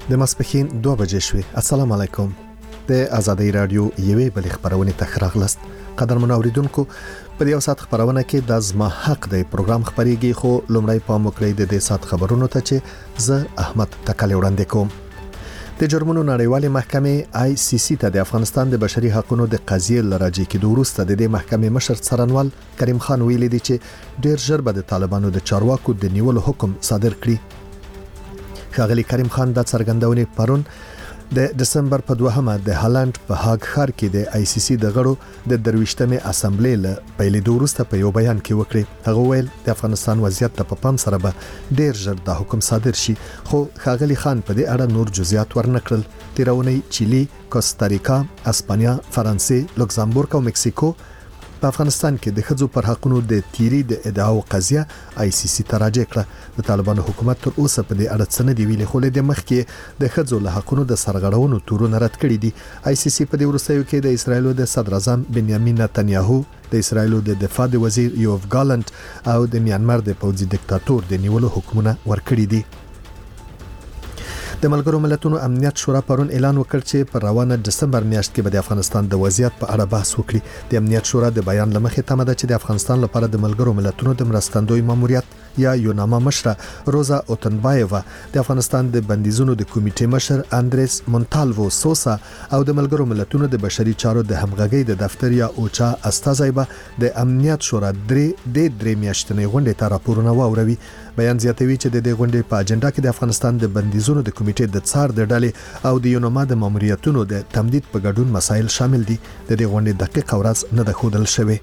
د ماسپښین 2 بجې شوې. السلام علیکم. د آزادۍ رادیو یوې بل خبرونه تخراغلست. قدرمن اوریدونکو، په یو ساعت خبرونه کې د زما حق د پروګرام خبريږي، خو لومړی په مکړې د دې ساعت خبرونو ته چې زه احمد تکل وړاندې کوم. د جرمونو نړیوالې محکمې ICC ته د افغانستان د بشري حقوقو د قضیې لراجع کېدو وروسته د دې محکمې مشر څارنوال کریم خان ویلي دی چې ډیر ژر به د طالبانو د چارواکو د نیولو حکم صادر کړي. ښاغلي کریم خان د څرګندونې پرون د دسمبر په 2مه د هالند په هاګ ښار کې د ICC د غړو د درويشتمې اسمبلی له پیلېدو وروسته په یو بیان کې وکړي. هغه ویل د افغانستان وضعیت ته په پام سره به ډیر ژر د حکم صادر شي، خو ښاغلي خان په دې اړه نور جزئیات ورنکړل. تیرونی چيلي، کوستاریکا، اسپانیا، فرانسې، لوکزامبورګ او مکسیکو په افغانستان کې د خځو پر حقوقو د تیری د ادعاو قضیه ICC ته راجع کړه. د طالبانو حکومت تر اوسه په دې اړه څه نه دی ویلي، خو د مخ کې د خځو له حقوقو د سرغړونو تورونه رد کړي دي. ICC په دې وروستیو کې د اسرایل د صدر اعظم بنیامین نتنیاهو، د اسرایل د دفاع د وزیر یوف ګالنت او د میانمار د پوځي دیکتاتور د نیولو حکمونه ورکړي دي. د ملګرو ملتونو امنیت شورا پرون اعلان وکړ چې په روانه دسمبر میاشت کې به د افغانستان د وضعیت په اړه بحث وکړي. د امنیت شورا د بیان لمخې تمه ده چې د افغانستان لپاره د ملګرو ملتونو د مرستندوی ماموریت یا یوناما مشره روزا اوتنبایووا، د افغانستان د بندیزونو د کمیټې مشر اندریس مونټالوو سوسا او د ملګرو ملتونو د بشري چارو د همغږي د دفتر یا اوچا استازي به د امنیت شورا درې میاشتنې غونډې ته راپورونه واوروي. بیان زیاتوي چې د دې غونډې په اجنډا کې د افغانستان د بندیزونو د کمیټې د څار د ډلې او د یوناما د ماموریتونو د تمدید په ګډون مسایل شامل دي. د دې غونډې دقیق ورځ نه ده ښودل شوې.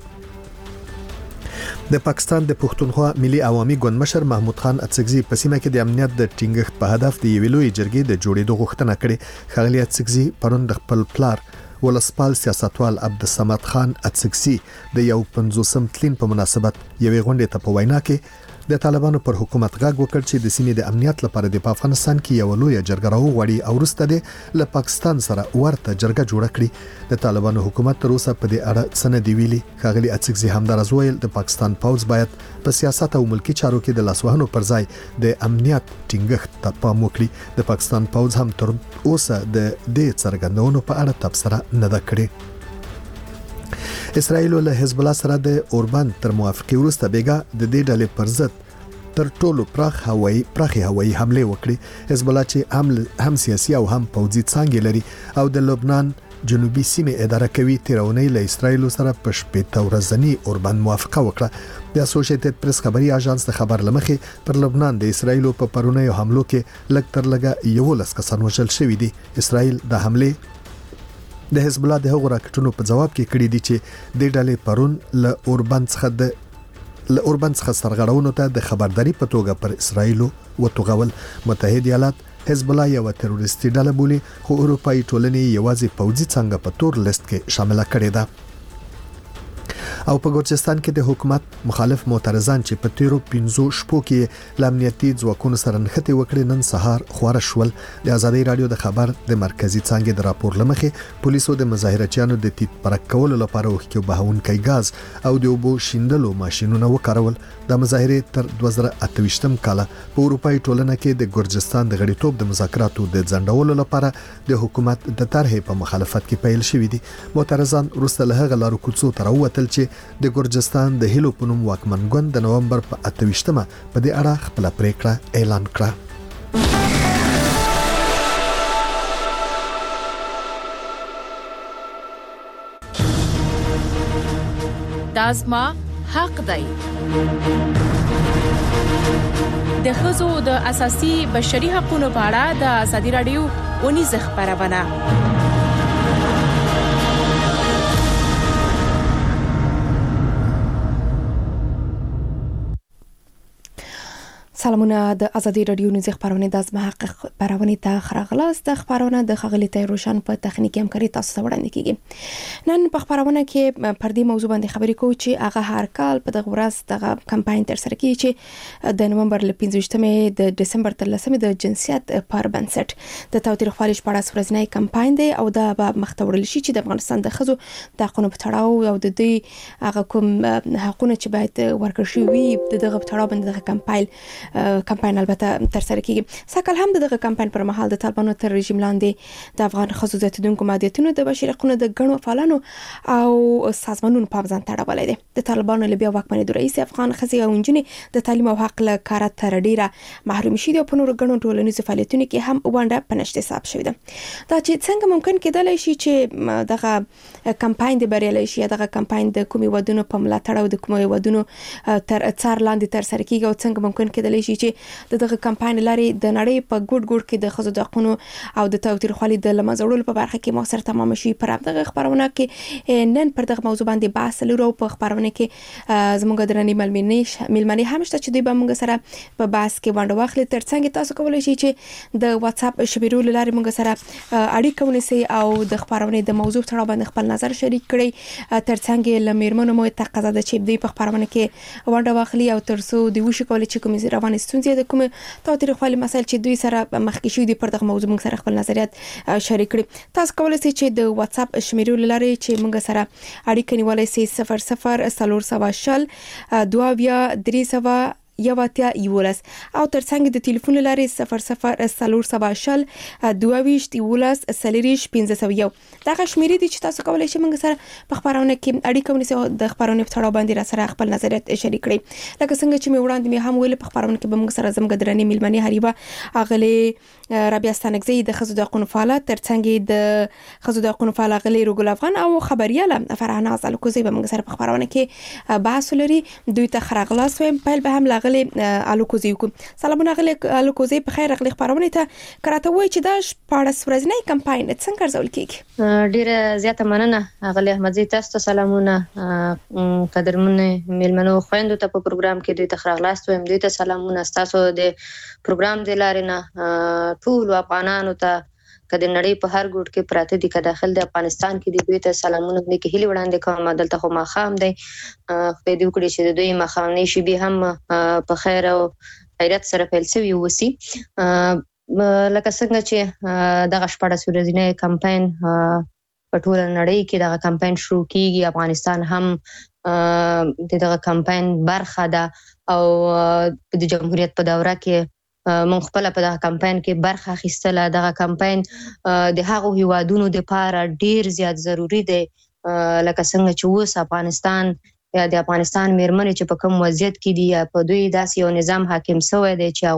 د پاکستان د پښتونخوا ملي عوامي ګوند مشر محمود خان اڅکزي په سیمه کې د امنیت د ټینګښت په هدف د یوې لوی جرګې د جوړېدو غوښتنه کړې. ښاغلي اڅکزي پرون د خپل پلار ولسپال سیاستوال عبدالصمد خان اڅکزي د یو 50م تلین په مناسبت یوې غونډې ته په وینا کې د طالبانو پر حکومت غږ وکړ چې د سیمې د امنیت لپاره د افغانستان کې یو لوی جرګه راوغوړي او وروسته د له پاکستان سره ورته جرګه جوړه کړي. د طالبانو حکومت تر اوسه په دې اړه څه نه دی ویلي. ښاغلي اڅکزي همدارز ویل د پاکستان پوځ باید په سیاست او ملکی چارو کې د لاسوهنو پر ځای د امنیت ټینګښت ته پام وکړي. د پاکستان پوځ هم تر اوسه د دې څرګندونو په اړه تبصره نه ده کړې. اسرائیل له حزب الله سره د اوربان تر موافقه وروسته بیګا د دې ډلې پر ضد تر ټولو پراخي هوایي حمله وکړي. حزب الله چې هم سیاسي او هم پوځي څانګې لري او د لبنان جنوبي سیمه اداره کوي، تیرونی له اسرائیل سره په شپږ ورځنی اوربان موافقه وکړه. د اسوسییټډ پریس خبري اژانس د خبر لمخې پر لبنان د اسرائیل په پرونی حملو کې لږ تر لږه 11 کسان وژل شوي دي. اسرائیل د حمله د حزب الله د هغو راکټونو په جواب کې کړی دي چې د ډلې پرون له اوربان څخه سرغړونو ته د خبرداري په توګه پر اسرائیل وتوغول. متحده ایالات حزب الله یو تروریستي ډله بولي، خو اروپאי ټولنې یوازې پوځي څنګه په تور لیست کې شامل کړي ده. او په ګورجستان کې د حکومت مخالف معترضان چې په تیرو 15 شپو کې لامنیتي ځواکونو سره نښتې وکړې نن سهار خواره شول. د آزادۍ رادیو د خبر د مرکزی څانګې د راپور لمخې پولیسو د مظاهرچیانو د تیت پرک کولو لپاره وښکیو بهونکي غاز او د اوبو شیندلو ماشينونه وکارول. د مظاهرې تر 2028م کال په اروپאי ټولنه کې د ګورجستان د غړیتوب د مذاکراتو د ځنډولو لپاره د حکومت د طرحې په مخالفت کې پیل شوې دي. معترضان وروسته له هغه لارو کوڅو ته راووتل چې د ګورجستان د هیلو په نوم واکمن ګوند د نومبر په 28مه په دې اړه خپل پریکړه اعلان کړه. دازما حق دی. د ښځو د اساسي بشري حقوقو په اړه د آزادۍ رادیو ونیزه خبرونه. سلامونه. د آزادۍ رادیو نيوز خبرونه د ازما حق خبرونه ته خراغلاست. خبرونه د خغلی تیروشان په تخنیکی همکاري تاسو ته وړاندې کیږي. نن په خبرونه کې پر دې موضوع باندې خبرې کوو چې هغه هر کال په دغه ورځ د کمپاین تر سره کیږي چې د نومبر ل 15مې د دسمبر تر 10مې د جنسیت پر بنسټ د تاوتریخوالي په اړه ورځنی کمپاین دی او دا به مختورل شي چې د افغانستان د خزو د حقوقو په تړاو او د دې هغه کوم حقوقونه چې باید ورکړل شي دغه په تړاو باندې د کمپاین کمپاین البته تر سره کیږي. سکهال هم دغه کمپاین پر مهال د طالبانو تر رژیم لاندې د افغان ښځو زیاتیدونکو مالیاتونو د بشري حقوقو د ګڼو فعالانو او سازمانونو په ځان تړولې دي. د طالبانو له بیا واکمنۍ رئیس افغان ښځې او نجونې د تعلیم او حق له کار تر ډیره محروم شي او په نورو ګڼو ټولنیزو فعالیتونو کې هم ونډه په نشته حساب شوې ده. دا چې څنګه ممکن کېدلی شي چې دغه کمپاین د بریالي شي، دغه کمپاین د کومي ودونو په ملاتړ او د کومي ودونو تر څار لاندې تر سره کیږي، او څنګه ممکن کېدلی شي چې دغه کمپاین لري د نړۍ په ګډ ګډ کې د ښځو د حقوقو او د تاوتریخوالي د لمزړولو په برخه کې موثر تمام شي. پر دغه خبرونه کې نن پر دغه موضوع باندې بحث لرو. په خبرونه کې زموږ درنې ملمنې هم شته چې دوی به موږ سره په بحث کې ونډه واخلي. ترڅنګ تاسو کولی شئ چې د واتس اپ شمیرو لارې موږ سره اړیکه ونیسئ او د خبرونه د موضوع تړاو باندې خپل نظر شریک کړئ. ترڅنګ له میرمنو مو تقاضا ده چې دوی په خبرونه کې ونډه واخلي او ترڅو دوی وشي کولای چې کومې روانې ستونزې د کومې تاوتریخوالي مسایل چې دوی سره مخکې شوي دي پر دغه موضوع موږ سره خپل نظریات شریک کړي. تاسو کولی شئ چې د واتس اپ شمیرو لارې چې موږ سره اړیکه نیولای شئ 00 300 2 یواتیا یولس او ترڅنګ د ټلیفون لارې 00 22 یولس سلیریش 1501. دغه شمیرې دي چې تاسو کولی شئ موږ سره په خبرونه کې اړیکه ونیسئ او د خبرونه په تړاو باندې را سره خپل نظریات شریک کړئ. لکه څنګه چې مې وړاندې مې هم ویل په خبرونه کې به موږ سره زموږ درنې ملمنې حریبه اغلی رابعه ستانکزی د ښځو د حقوقو فعال، ترڅنګ د ښځو د حقوقو فعال اغلی روګل افغان او خبرياله فرحانه الکوزی به موږ سره په خبرونه کې بحث لري. دوی ته خراغلاس ویم پیل به هم لاغلی الکوزی کو. سلامونه غلی الکوزی په خیر غلی خبرونه ته کراته وای چې دا 14 ورځنی کمپاین څنګه ارزول کیږي. ډیره زیاته مننه غلی احمدزی، تاسو ته سلامونه. قدرمنه ملمنو خويندو ته په پروګرام کې دوی ته خراغلاس ویم، دوی ته سلامونه. تاسو د پروګرام د لارې نه ټول افغانانو ته کله نړۍ په هر ګوټ کې پراته دي، که داخل د افغانستان کې دي، دوی ته سلامونه لیکي هلي وړاندې کوم. دلته خو ماخام دی، خو دې وکړي چې دوی ماخام نشي به هم په خیر او خیرت سره پیل شوی وسی. لکه څنګه چې دغه 14 ورځنی کمپاین په ټول نړۍ کې دغه کمپاین شروع کیږي، افغانستان هم دغه کمپاین برخه ده او د جمهوریت په دوره کې مونږ خپل په دغه کمپاین کې برخه اخیستله. دغه کمپاین د هغو هیوادونو لپاره ډیر زیات ضروری دی لکه څنګه چې اوس افغانستان یا د افغانستان میرمنې چې په کوم وضعیت کې دي، په دوی داسې یو نظام حاکم شوی دی چې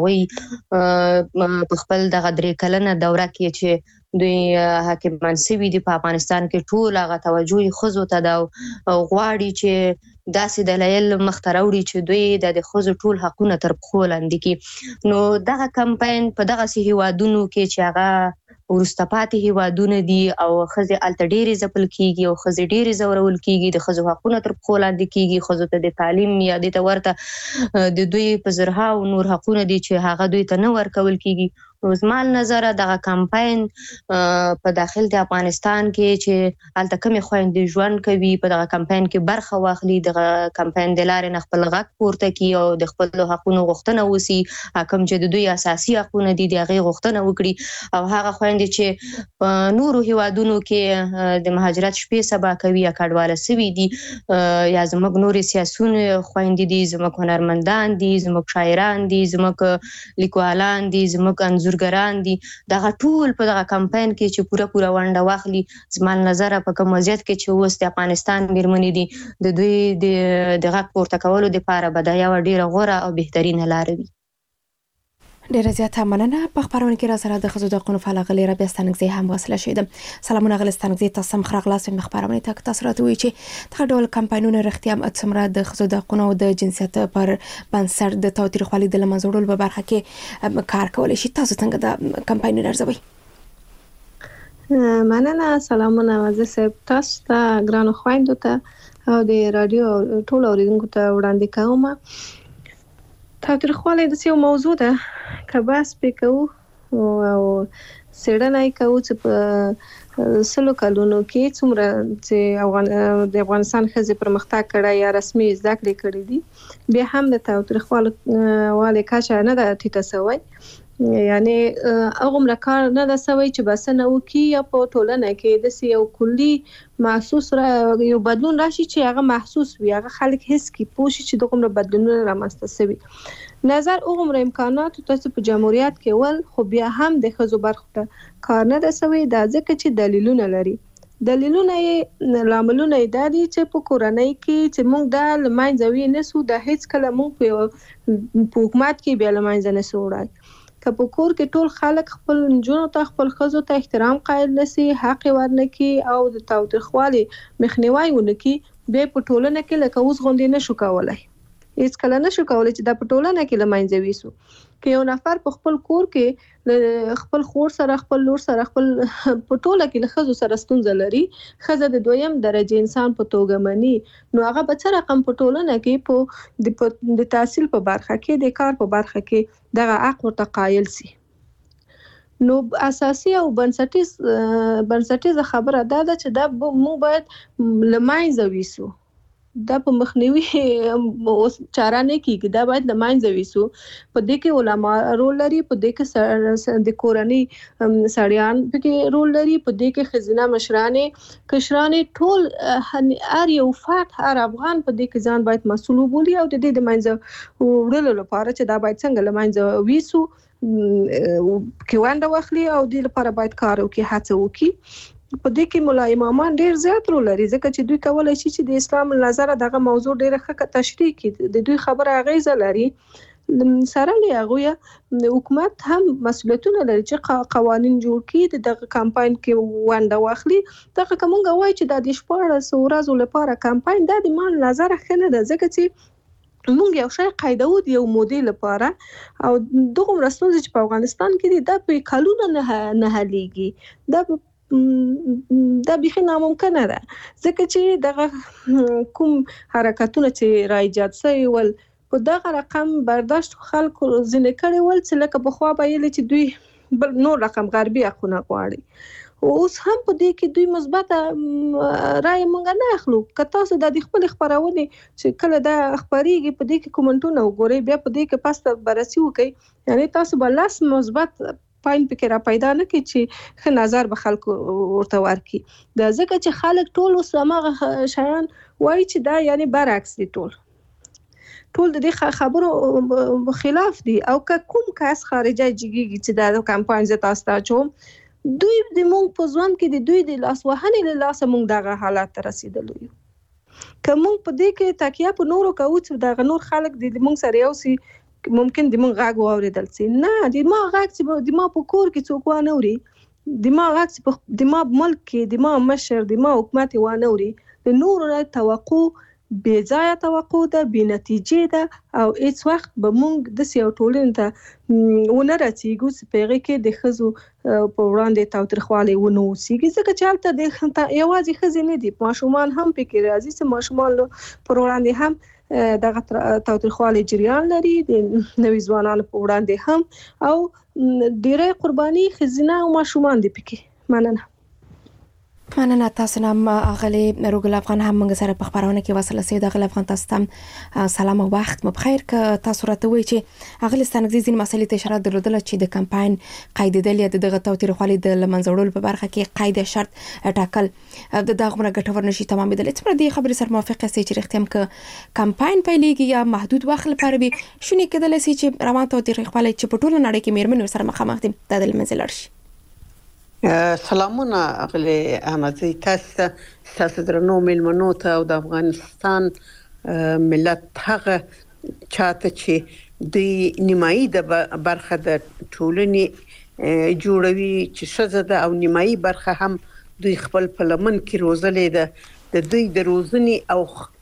هغوی په خپل دغه 3 کلنه دوره کې چې دوی حاکمان شوي دي په افغانستان کې ټول هغه توجه ښځو ته ده او غواړي چې داسې دلایل مخته راوړي چې دوی د ښځو ټول حقونه تر پښو لاندې کړي. نو دغه کمپاین په دغسې هیوادونو کې چې هغه وروسته پاتې هیوادونه دي او ښځې هلته ډېرې ځپل کیږي او ښځې ډېرې ځورول کیږي، د ښځو حقونه تر پښو لاندې کیږي، ښځو ته د تعلیم یا دې ته ورته د دوی په زرهاو نور حقونه دي چې هغه دوی ته نه ورکول کیږي. نو زما نظر دغه کمپاین په داخل د افغانستان کې چې هلته کومې خویندې ژوند کوي په دغه کمپاین کې برخه واخلي، دغه کمپاین د لارې نه خپل غږ پورته کړي او د خپلو حقونو غوښتنه وسي، کوم چې د دوی اساسي حقونه دي د هغې غوښتنه وکړي. او هغه خویندې چې په نورو هیوادونو کې د مهاجرت شپې سبا کوي یا کډواله سوي دي، یا زموږ نورې سیاسون خویندې دي، زموږ هنرمندان دي، زموږ شاعران دي، زموږ لیکوالان دي، زموږ انځورګران دي، دغه ټول په دغه کمپاین کې چې پوره ونډه واخلي. زما نظر په کوم وضعیت کې چې اوس د افغانستان میرمنې دي د دوی د غږ پورته کولو دپاره به دا یوه ډیره غوره او بهترینه لاره وي. ډیره زیاته مننه. په خبرونه کې را سره د ښځو د حقوقو فعال غلی رابعه ستانکزی هم وصله شوې ده. سلامونه غلی ستانکزی، تاسو هم خراغلاس په خبرونه ته تاسو راته وایي چې دغه ډول کمپاینونه رښتیا هم څومره د ښځو د حقوقو او د جنسیت پر بنسټ د تاوتریخوالي د لمنځه په برخه کې کار کولی شي. تاسو څنګه د کمپاینونه ارزوئ؟ مننه. سلامونه وزیر صاحب، تاسو ته ګرانو خویندو ته او د رادیو ټول اوریدونکو ته وړاندې کوم. تاوتریخوالی د یو موضوع ده که بحث پې کوو او څېړنه یې کوو چې په 100 کلونو کې څومره چې د افغانستان ښځې پرمختګ کړی یا رسمي زده کړې کړې دي، بیا هم د تاوتریخوالي کچه نه ده ټیټه سوی. یعنی هغه مرکار نه د سوي چې بس نه وکي یا په ټولنه کې د یو کلی محسوس یو بدلون راشي چې هغه محسوس وي، هغه خلک حس کی پوښي چې دغه بدلونونه رامنځته شوي. نظر هغه امکانات تاسو په جمهوریت کې ول، خو بیا هم د خزو برخه کار نه د سوي د ځکه چې دلیلونه لري. دلیلونه یې لاملونه یې د دې چې په کورنۍ کې چې موږ د لمانځوي نسو د هیڅ کله موږ په حکومت کې بیا لمانځ نه سوړای. که په کور کې ټول خلک خپل جنونو ته خپل خزو ته احترام قائل نشي، حق ورنکي او د تاوتریخوالي مخنیوي ونکي، به په ټولنه کې لکه اوس غونډې نشو کولای. هیڅ کله نشو کولای چې د پټولنه کې لمانځوي سو. که یو نفر په خپل کور کې خپل خور سره خپل لور سره خپل پټوله کې له خزو سره ستونزه لري، خزه د دویم درجه انسان په توګه مني، نو هغه به څه رقم پټولنه کې په د تحصیل په برخه کې د کار په برخه کې دغه حق ورته قایل سي. نو اساسي او بنسټیزه خبره دا ده چې دا مو باید لمانځوي سو. دا په مخنیوي چاره نه کیږي، دا باید لمانځوي سو. په دې کې علما رول لري، په دې کې د کورنۍ سړیان په کې رول لري، په دې کې خزینه مشرانې کشرانې ټول هر یو فرد هر افغان په دې کې ځان باید مسؤل وبولي او د دې د منځ وړلو لپاره چې دا باید څنګه لمانځوي سو کې ونده واخلي او د لپاره باید کار وکړي، هڅه وکړي. په دې کې مولا امامان ډیر زیات رول لري، ځکه چې دوی کولای شي چې د اسلام نظر دغه موضوع ډیره ښه تشریح کړي. د دوی خبره اغیزه لري. سره له هغه حکومت هم مسؤلیتونه لري چې قوانين جوړ کړي، دغه کمپاین کې ونده واخلي. دغه کومه وایي چې د 14 ورځې لپاره کمپاین د مان نظر خنه ده، ځکه چې موږ یو شی قاعده و یو موډل لپاره او دغه رسول چې په افغانستان کې د په کلونه نه هليږي. دا بيخي ناممکنه ده، ځکه چې دغه کوم حرکتونه چې را ایجاد شوي ول په دغه رقم برداشت خلکو ځنې کړي ول چې لکه په خوا به یې چې دوی بل نور رقم غربي حقونه غواړي. اوس هم په دې کې دوی مثبت رائے مونږ نه اخلو. که تاسو د خپل خبرونه چې کله دا خبريږي په دې کې کومنټونه وګورئ، بیا په دې کې پاسته بررسي وکړئ، یعنی تاسو بل لاس مثبت پاین پکې را پیدا نه کی چې ښه نظر به خلکو ورته ورکي. دا ځکه چې خلک ټول سمغه شایان وایي چې دا یعنی برعکس دي، ټول د دې خبرو خلاف دي. او که کوم کس خارجي جګیږي چې دا کمپاین زه تاسو ته چوم، دوی د مونږ په ځوان کې د دوی د لاس وهنې له لاسه مونږ دغه حالت ته رسیدلو یو. که مونږ په دې کې تکیه په نورو کوو چې دغه نور خلک د مونږ سره یو سي، ممکن د مونږ غږ واوریدل سي. نه، د ما غږ چې د ما په کور کې څوک وانه اوري، د ما غږ چې د ما ملک کې د ما مشر د ما حکومت وانه اوري، د نورو نه توقع بې ځایه توقع ده، بې نتیجې ده او هیڅ وخت به مونږ د سیاو ټولنې ته ونه رسیږو چې په هغې کې د ښځو په وړاندې تاوتریخوالی ونه اوسیږي. ځکه چې هلته یوازې ښځې نه دي، ماشومان هم پکې راځي چې ماشومان پر وړاندې هم دغه تاوتریخوالی جریان لري، د نوي ځوانانو په وړاندې هم، او ډیری قرباني ښځینه او ماشومان دي پکې. مننه. تاسو نام اغلی روګل افغان هم موږ سره په خبرونه کې وصله سي. د اغلی افغان تاسو ته سلام او وخت مو بخیر. که تاسو راته وایي چې اغلی ستنګزي ځین مسلې ته اشاره درلودل چې د کمپاین قاعده د دغه توتیرخوالي د لمنځوړل په برخه کې قاعده شرط ټاکل د دغه ګټور نشي تمامېدل. څومره د خبرې سره موافقه سي چې رښتیا هم ک کمپاین پیلېږي یا محدود وخت لپاره به شونې کېدل سي چې روان توتیرخوالي چې په ټوله نړۍ کې میرمنو سره مخامخ دي د لمنځل شي. سلامونه اغلی احمدزی، تاسو درنو ملمنو ته او د افغانستان ملت هغه چاته چې د نیمایي د برخه د ټولنې جوړوي چې ښځه ده او نیمایي برخه هم دوی خپل په لمن کې روزلې ده، د دوی د روزنې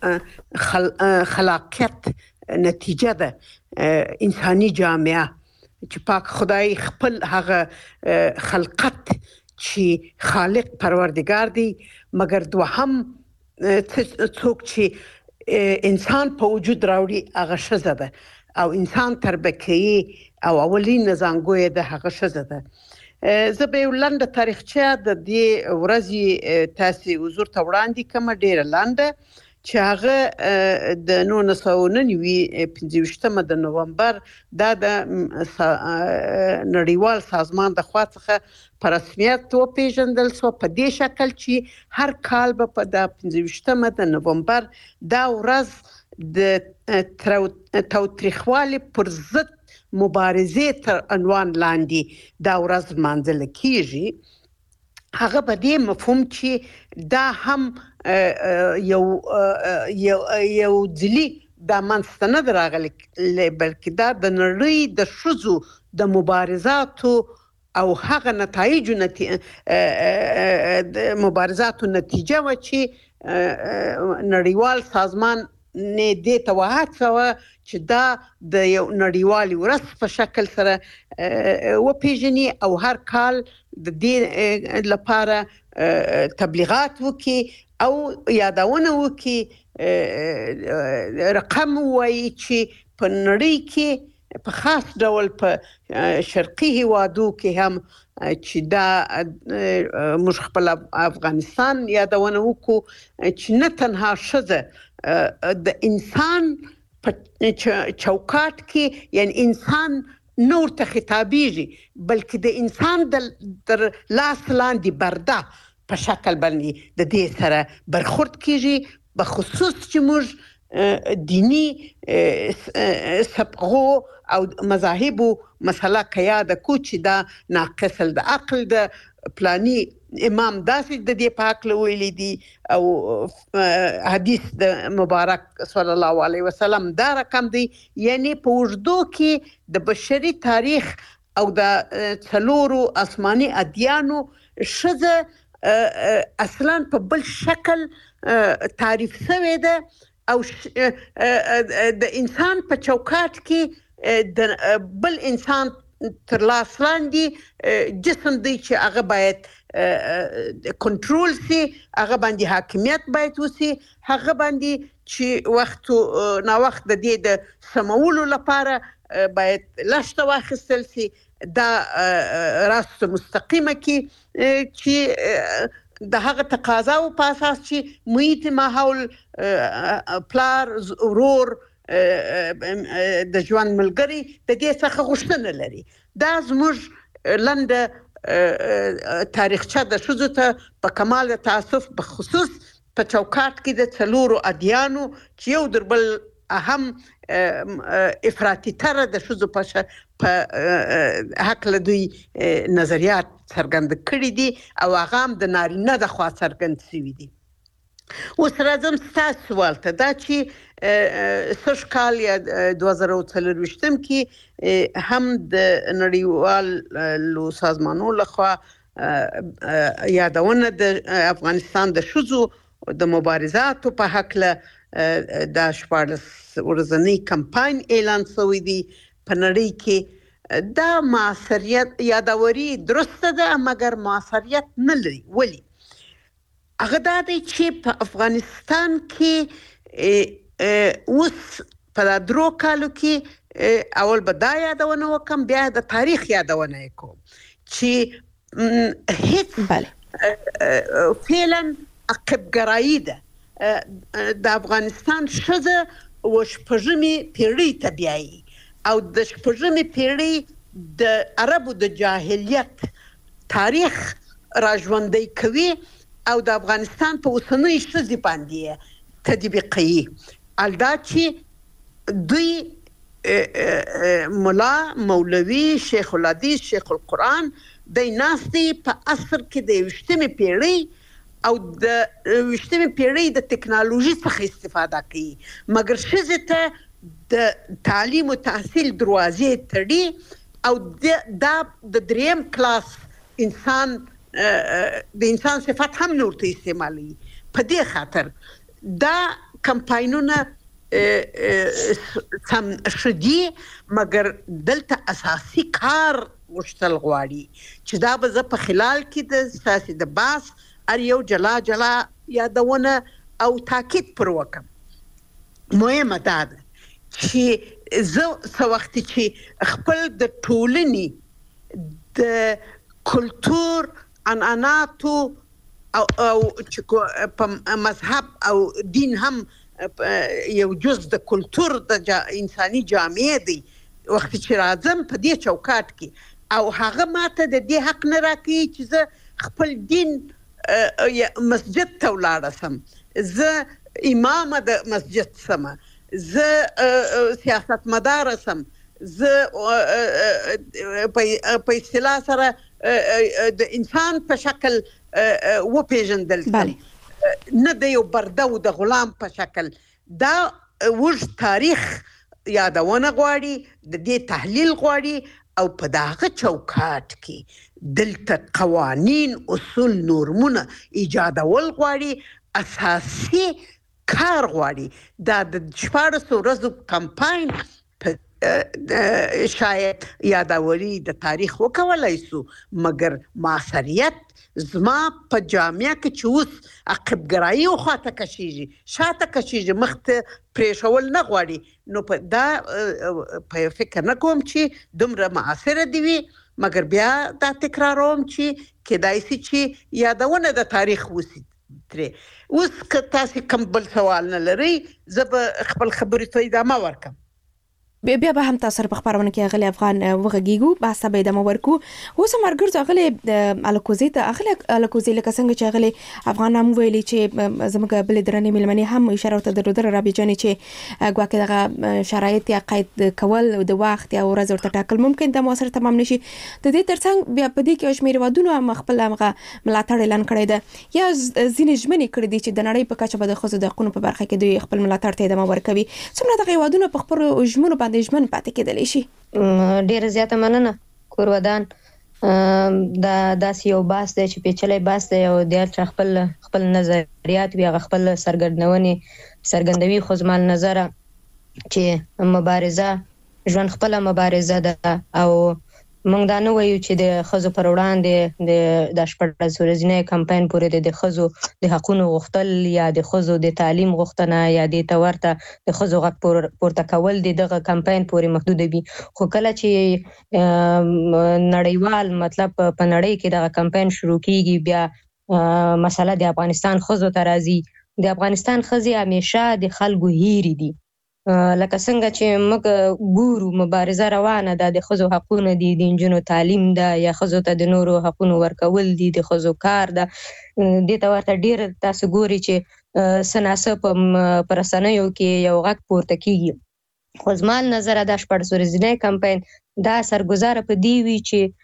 او خلاقیت نتیجه ده انساني جامعه چې پاک خدای خپل هغه خلقت چې خالق پروردگار دی، مگر دوهم څوک چې انسان په وجود راوړي هغه ښځه ده او انسان تربیه او اولین زنګوی ده هغه ښځه ده. زه به لنډه تاریخچه د دې ورځې تاسو حضور ته وړاندې کوم، ډیره لنډه، چې هغه د 1995 د نومبر د نړیوال سازمان د خوا څخه په رسمیت وپیژندل شو په دې شکل چې هر کال به په د 25 د نومبر دا ورځ د تاوتریخوالي پر ضد مبارزې تر عنوان لاندې دا ورځ لمانځل کیږي. هغه په دې مفهوم چې دا هم یو ځلی دا منځته نه راغلی بلکې دا د نړۍ د ښځو د مبارزاتو او هغه مبارزاتو نتیجه و چې نړیوال سازمان نه دې ته وهڅوه چې دا د یو نړیوالي ورځ په شکل سره وپیژني او هر کال د دې لپاره تبلیغات وکړي او یادونه وکړي رقم وایي چې په نړۍ کې په خاص ډول په شرقي هیوادو کې هم چې دا موږ خپل افغانستان یادونه وکړو چې نه تنها ښځه د انسان په چوکاټ کې یعنی انسان نور ته خطابېږي بلکې د انسان در لاس لاندې برده په شکل باندې د دې سره برخورد کیږي بخصوص چې موږ دینی سبقو او مذاهبو مسله کیا د کوچ دا ناقص العقل د پلانی امام داسې د دې پاک ویلي دي او حدیث د مبارک صلی الله علیه وسلم دا رقم دی یعنی په وجدو کې د بشري تاریخ او د څلورو آسماني ادیانو شذ اصلا په بل شکل تعریف شوی ده او د انسان په چوکاټ کې د بل انسان تر لاس لاندې جسم دی چې هغه باید کنټرول سي هغه باندې حاکمیت باید وسي هغه باندې چې وخت نا وخت د دې د سمولو لپاره باید لشته واخیستل سي دا راست مستقیمه کې چې د هغه تقاضا او په اساس چې محیط ماحول پلار ورور د ژوند ملګری د دې څخه غوښتنه لري دا زموږ لنډه تاریخچه د ښځو ته په کمال تاسف بخصوص په چوکاټ کې د څلورو ادیانو چې یو در بل اهم افراطي تر د ښځو په حق له دوی نظریات څرګند کړي دي او هغه هم د نارینه د خوا څرګند شوي دي. اوس راځم ستاسو سوال ته دا چې سږ کال یا 2024 کې هم د نړیوالو سازمانونو لخوا یادونه د افغانستان د ښځو د مبارزاتو په حق له د 14 ورځنی کمپاین اعلان شوی دی په نړۍ کې دا معاصریت یادوري درسته ده مګر معاصریت نه لري. ولی هغه دا دی چې په افغانستان کې اوس په درو کالو کې اول به دا یادونه وکم بیا د تاریخ یادونه کوم چې هیڅ فعلا عقب‌گرایی ده د افغانستان ښځه وشپږمې پیړۍ ته بیایي او د شپږمې پیړۍ د عربو د جاهلیت تاریخ راژوندی کوي او د افغانستان په اوسنۍ ښځې باندې تطبیقوي. الدا چې دوی مولا مولوي شیخ الحدیث شیخ القرآن د ناستي په عصر کې د 20مې پیړۍ او د 20مې پیړۍ د ټکنالوژي څخه استفاده کوي مګر ښځې ته د تعلیم او تحصیل دروازې تړي او دا د دریم کلاس انسان د انسان صفات هم نور ته استعمالي. په دې خاطر دا کمپاینونه سم شدي مګر دلته اساسي کار وشتل غواړي چې دا به زه په خلال کې د سیاسي د باس ار یو جلا یادونه او تاکید پر وکم. مهمه ده چې زه څو وخت چې خپل د ټولنې د کلچر عنعناتو او چې په مذهب او دین هم یو جز د کلچر د انساني جامعې دی. وخت چې راځم په دې چوکاټ کې او هغه ماته د دې حق نه راکوي چې زه خپل دین مسجد ته ولاړه سم، زه امام د مسجد سم، زه سیاستمدار سم، زه په اصطلاح سره د انسان په شکل وپېژندل سم، نه د یو برده او د غلام په شکل. دا وږد تاریخ یادونه غواړي، د دې تحلیل غواړي او په دغه چوکاټ کې دلته قوانین، اصول، نورمونه ایجادول غواړي، اساسي کار غواړي. دا د 14 ورځو کمپاین شاید یادوري د تاریخ وکولای سو، مګر معاصریت زما په جامعه کې چې اوس عقبګرایي او خواته کشیږي، شاته کشیږي، مخته پریښول نه غواړي. نو په دا په فکر نه کوم چې دومره معاصره دی وي، مګر بیا دا تکراروم چې کېدای شي چې یادونه د تاریخ وسی ترې. اوس که تاسو کوم بل سوال نه لرئ، زه به خپل خبرې ته ادامه ورکم. بیا به هم تاسو په خبرونه کې غلي افغان وغږیږو، بحث به ادامه ورکو. اوس مرګرځ غلي الکوزي ته اخلي الکوزي لکه څنګه چې غلي افغان هم ویلي چې زموږ بل درنې ملمنې هم اشاره ته درلودره رابي جانې چې ګواکې دغه شرایط یا قید کول د وخت یا ورځ ورته ټاکل ممکن د موثر تمام نشي. د دې ترڅنګ بیا په دې کې شمیر ودونه خپل هغه ملاتړ اعلان کړی دی یا ځینې ژمنې کړې دي چې د نړۍ په کچه به د خزو د حقوقو په برخه کې دوی خپل ملاتړ ته ادامه ورکوي. څومره دغه ودونه په خپل ژمنو باندې ژمن پاتې کېدلی شي؟ ډیره زیاته مننه کورودان. دا داسې یو باس دی چې پیچلی باس دی او د خپل نظریات وي، هغه خپل څرګندوي، خو زما نظره چې مبارزه ژوند خپله مبارزه ده او موږ دا نه وایو چې د ښځو پر وړاندې د 14 ورځنی کمپاین پورې د ښځو د حقونو غوښتل یا د ښځو د تعلیم غوښتنه یا د ورته د ښځو غږ پورته کول دغه کمپاین پورې محدود وي. خو کله چې نړیوال مطلب په نړۍ کې دغه کمپاین شروع کیږي، بیا مسله د افغانستان ښځو ته راځي. د افغانستان ښځې همیشه د خلکو هیرې دي، لکه څنګه چې موږ ګورو مبارزه روانه ده، د ښځو حقونه دي، د نجونو تعلیم ده، یا ښځو ته د نورو حقونو ورکول دي، د ښځو کار ده. دې ته ورته ډېر تاسو ګوري چې څه ناڅه په رسنیو کې یو غږ پورته کیږي. خو زما نظر دا 14 ورځنی کمپاین دا سرګزاره په دی وي چې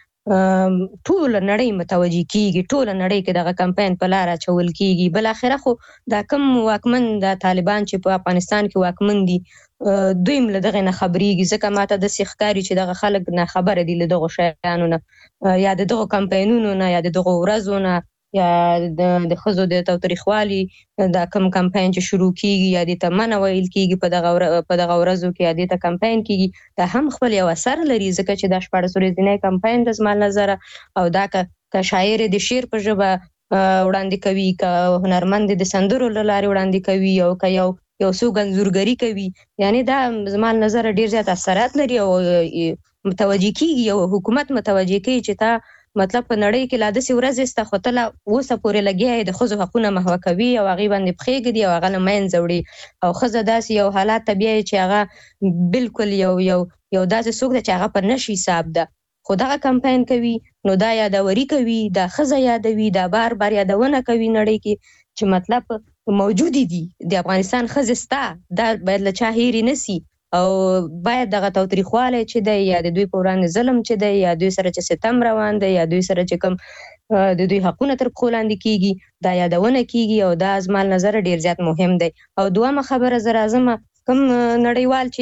ټول نړۍ متوجي کیږي، ټول نړۍ کې دغه کمپاین په لار اچول کیږي. بل اخره خو دا کم واکمن د طالبان چې په افغانستان کې واکمن دي دوی هم له دغه نه خبرېږي، ځکه ماته داسې ښکاري چې دغه خلک نه خبره دي له دغو شیانو نه، یا د دغو کمپاینونو نه، یا د دغو ورځو نه، یا د ښځو د تاوتریخوالي دا کم کمپاین چې شروع کیږي یا د ته منع ویل کیږي په دغه ورځو کې، یا د ته کمپاین کیږي، دا هم خپل یو اثر لري، ځکه چې دا 14 ورځنی کمپاین د زما نظر او دا که شاعر د شعر په ژبه وړاندې کوي، که هنرمند د سندرو له لارې وړاندې کوي، او که یو څوک انځورګري کوي، یعنی دا زما نظر ډیر زیات اثرات لري او متوجي کیږي، او حکومت متوجي کوي چې تا مطلب په نړۍ کې لا داسې ورځې سته خو ته لا اوسه پورې لګیا یې د ښځو حقونه محوه کوي او هغې باندې پښې ږدي او هغه له منځه وړي، او ښځه داسې یو حالات ته بیایي چې هغه بالکل یو داسې څوک ده چې هغه په نشي حساب ده. خو دغه کمپاین کوي نو دا یادوري کوي، دا ښځه یادوي، دا بار بار یادونه کوي نړۍ کې چې مطلب موجودې دي، د افغانستان ښځې سته، دا باید له چا هېرې نه سي، او باید دغه تاوتریخوالی چې دی یا د دوی په وړاندې ظلم چې دی یا دوی سره چې ستم روان دی یا دوی سره چې کوم د دوی حقونه تر پښو لاندې کیږي دا یادونه کیږي، او دا زما نظر ډیر زیات مهم دی. او دویمه خبره زه راځم، کوم نړیوال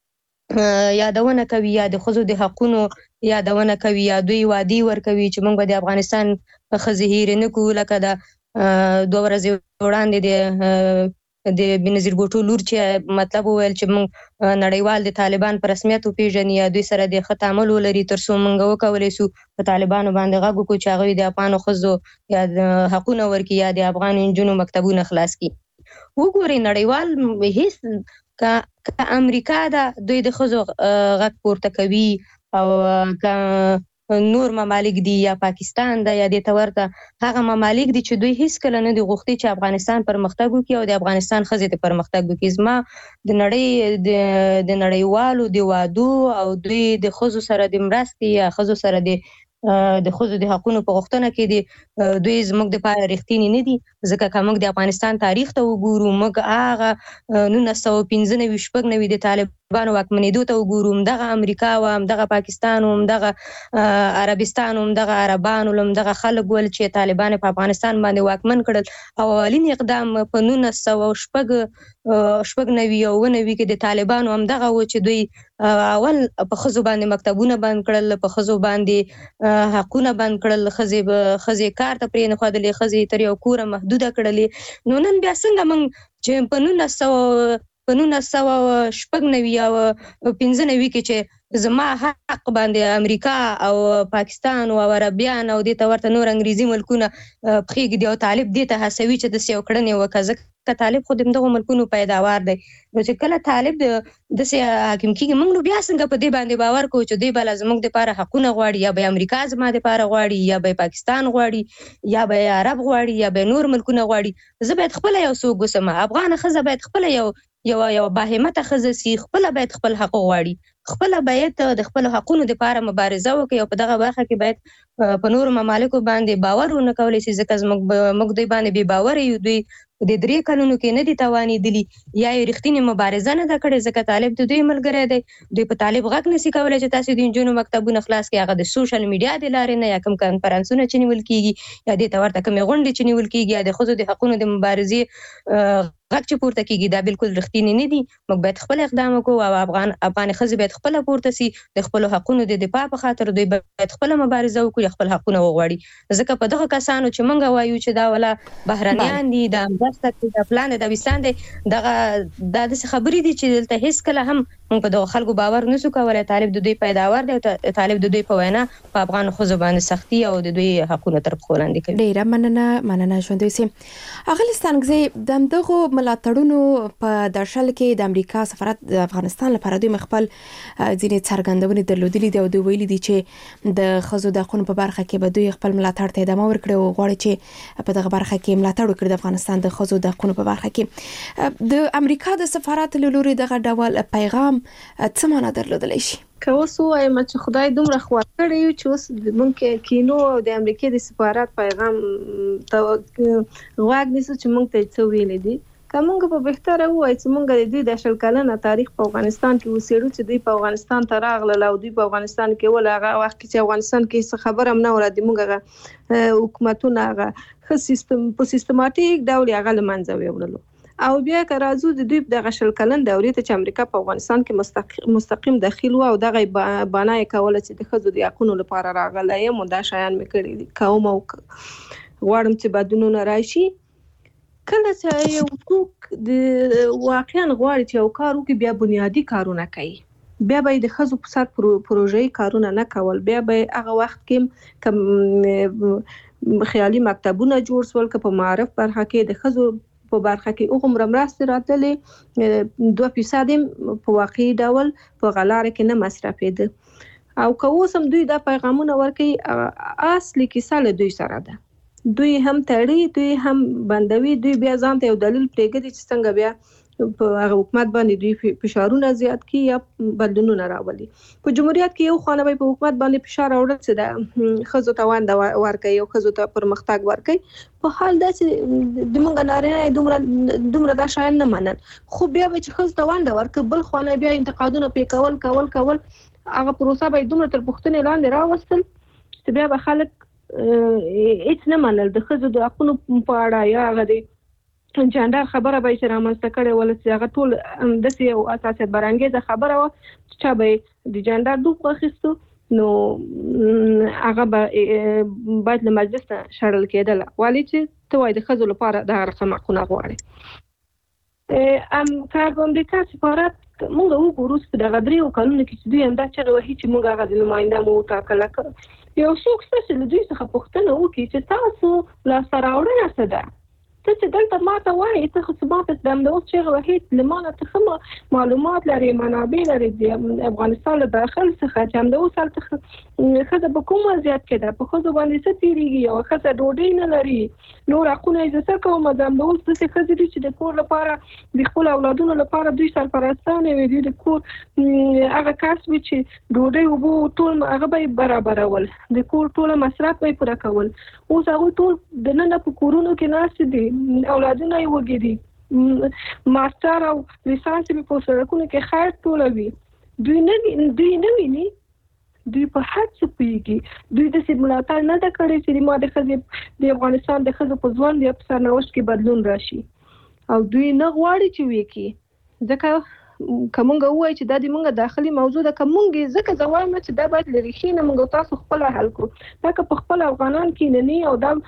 چې یادونه کوي یا د ښځو د حقونو یادونه کوي یا دوی وعدې ورکوي چې موږ به د افغانستان ښځې هېرې نه کړو، لکه د 2 ورځې وړاندې د بېنظیر بوټو لور چې مطلب وویل چې موږ نړیوال د طالبان په رسمیت وپېژني یا دوی سره د ښه تعامل ولري تر څو موږ وکولی سو په طالبانو باندې غږ وکړو چې هغوی د افغانو ښځو یا د حقونه ورکړي یا د افغان نجونو مکتبونه خلاص کړي. وګورئ نړیوال هیڅ که امریکا ده دوی د ښځو غږ پورته کوي، او که نور ممالک دي یا پاکستان دا یا د تورته هغه ممالک دي چې دوی هیڅ کله نه دی غوښتي چې افغانستان پرمختګ وکړي او د افغانستان ښځې ته پرمختګ وکړي. زما د نړۍ د نړیوالو د وادو او دوی د ښځو سره د مرستې یا ښځو سره د ښځو د حقونو په غوښتنه کې دي دوی زموږ دپاره رښتینې نه دي. ځکه که موږ د افغانستان تاریخ ته وګورو، موږ هغه 1995 د طالبانو واکمنېدو ته وګورو، همدغه امریکا و، همدغه پاکستان و، همدغه عربستان و، همدغه عربان و، همدغه خلک ول چې طالبان په افغانستان باندې واکمن کړل. او اولین اقدام په 1996 او 99 کې د طالبانو همدغه و چې دوی اول په ښځو باندې مکتبونه بند کړل، په ښځو باندې حقونه بند کړل، ښځې کار ته پرې نه ښودلې، ښځې تر یو کوره محدوده کړلې. نو نن بیا څنګه موږ چې په 1996 او 95 کې چې زما حق باندې امریکا او پاکستان او عربیان او د تورته نور انګریزي ملکونه پخې ږدي او طالب دې ته هڅوي چې د سیو کړنې وکړي. که طالب خو دغه ملکونو پیداوار دی، نو چې کله طالب د سي حاکم کیږي موږ بیا څنګه په دې باندې باور کوو چې دوی بل زموږ د لپاره حقونه غواړي، یا به امریکا زما د لپاره غواړي، یا به پاکستان غواړي، یا به عرب غواړي، یا به نور ملکونه غواړي. زه باید خپل یو څوک وسم، افغان ښځه باید خپل یو باهمته ښځه سي، خپل باید خپل حق غواړي، خپل باید د خپل حقونو لپاره مبارزه وکړي او په دغه برخه کې باید په نور ممالکو باندې باور ونه کولی شي. ځکه موږ دوی باندې بې باوره یو، دوی د 3 کلونو کې نه دي توانېدلي یا یې رښتینې مبارزه نه ده کړې. ځکه طالب د دوی ملګری دی، دوی په طالب غږ نشي کولی چې تاسو د نجونو مکتبونه خلاص کړئ. هغه د سوشل میډیا د لارې نه، یا کوم کنفرانسونه چې نیول کېږي، یا دې ته ورته کومې غونډې چې نیول کېږي، یا د ښځو د حقونو د مبارزې غږ چې پورته کېږي، دا بالکل رښتینې نه دي. موږ باید خپل اقدام وکړو او افغان ښځې باید خپله پورته سي، د خپلو حقونو د دفاع په خاطر دوی باید خپله مبارزه وکړي، خپل حقونه وغواړي. ځکه په دغه کسانو چې موږ وایو چې دا ولا بهرنیان دي، دا مرسته کوي، دا پلان دی، دا ویسان دی، دا داسې خبرې دي چې دلته هیڅ کله هم موږ په دغه خلکو باور نشو کولی. طالب د دوی پیداوار دی او طالب د دوی په وینا په افغان ښځو باندې سختي او د دوی حقونه تر پښو لاندې کوي. ډیره مننه ژوندۍ سي. اغلی ستانګزي د دغه ملاتړونو په درشل کې د امریکا سفارت د افغانستان لپاره دوی مخبل ځینې څرګندونې درلودلې دي او دوی ویلي دي چې د ښځو د حقوقو په برخه کې به دوی خپل ملاتړ ته ادامه ورکړي او غواړي چې په دغه برخه کې ملاتړ وکړي د افغانستان د ښځو د حقوقو په برخه کې. د امریکا د سفارت له لوري دغه ډول پیغام څه معنا درلودلی شي؟ که اوس وایم چې خدای دومره خوا کړی چې اوس مونږ کینو او د امریکا د سفارت پیغام ته غواګ نیسو چې مونږ ته څه ویل دي. کومه په بهتره وای چې مونږ د دې د شل کلنه تاریخ په افغانستان کې وسیړو چې دوی په افغانستان ته راغله او دوی په افغانستان کې ولغه وخت چې افغانستان کې څه خبره هم نه ورته مونږه حکومتونه هغه سیستم په سیستماتیک ډول هغه لمنځه وړلو. او بیا که راځو د دوی د غشل کلن دورې ته چې امریکا په افغانستان کې مستقیم داخل و او دغه بنای کوله چې د خزو د حقوقو لپاره راغله یم دا شایان مې کړی دي کوم او غواړم چې بدلونونه راشي. کله چې یو څوک د واقعا غواړي چې یو کار وکړي بیا بنیادی کارونه کوي، بیا به د خزو په سات پروژې کارونه نه کول، بیا به هغه وخت کې کوم خیالي مکتبونه جوړ سول که په معرف برخه کې د خزو په برخه کې اوغم رمراستې راتلې 2% په واقعي ډول په غلاره کې نه مصرفېده. او که اوس هم دوی دا پیغامونه ورکوي اصلي کیسه له دوی سره ده، دوی هم تړي، دوی هم بندوي، دوی بیا ځان ته یو دلیل پرېږدي چې څنګه بیا په هغه حکومت باندې دوی فشارونه زیات کړي یا بدلونونه راولي. په جمهوریت کې یو خانه په حکومت باندې فشار راوړل چې د خزو ته ونده ورکوي او خزو ته پرمختګ ورکوي، په حال دا چې د موږ نارینه دومره دا شایان نه منل، خو بیا به چې خزو ته ونده ورکوي بل خانه بیا انتقادونه پې کول هغه پروسه به دومره تر پوښتنې لاندې راوستل چې بیا به خلک هیڅ نه منل د خزو د حقوقو په اړه یا هغه د جندر خبره به چې رامنځته کړې ول چې هغه ټول د سیو اساسات برانګیزه خبره و چې به د جندر دوه خستو نو هغه باید له مجلس شړل کېدل ولی چې ته وای د خزو لپاره د رقم حقوق غواړي. کار په امریکا سفارت موږ وګورو چې د غدري او قانون کې چې دوی هم دا چې وایي چې موږ هغه د نماینده مو ټاکل کړ. یو څوک چې دوی څخه پوښتنه وکړي چې تاسو لا سره اورنه څه ده، ته چې دلته ماته وایي ته خو ماته د همدغه چې وحید لمانه ته معلومات لري منابع لري د افغانستان له داخل څخه چې همدغه سال ته خزه په کوم وضعیت کې ده په خزه باندې څه تیریږي او خزه ډوډۍ نه لري نور حقونه یې څه کوم د همدغه څه خزه دي چې د کور لپاره د خپل اولادونو لپاره دوی سرپرستانه وي د کور هغه کس چې ډوډۍ وبو ټول هغه به برابرول د کور ټول مصرف به پوره کول اوس هغه ټول د نن په کورونو کې ناست دي اولادونه یې وګړي ماستر او لیسانس په سرکونو کې خیر ټولوي دوی نه ویني دوی په هر څه پیږي دوی د سیمولاتار نه د کړي چې ما د خزې د افغانستان د خزې په ځوان د افسر نوښت کې بدلون راشي او دوی نه غواړي چې وکی ځکه کومه وای چې د دې مونږه داخلي موضوع د کومه ځکه ځواب نه چې دا باید لري خې نه مونږ تاسو خپل حل کو دا که په خپل افغانان کې نه او دا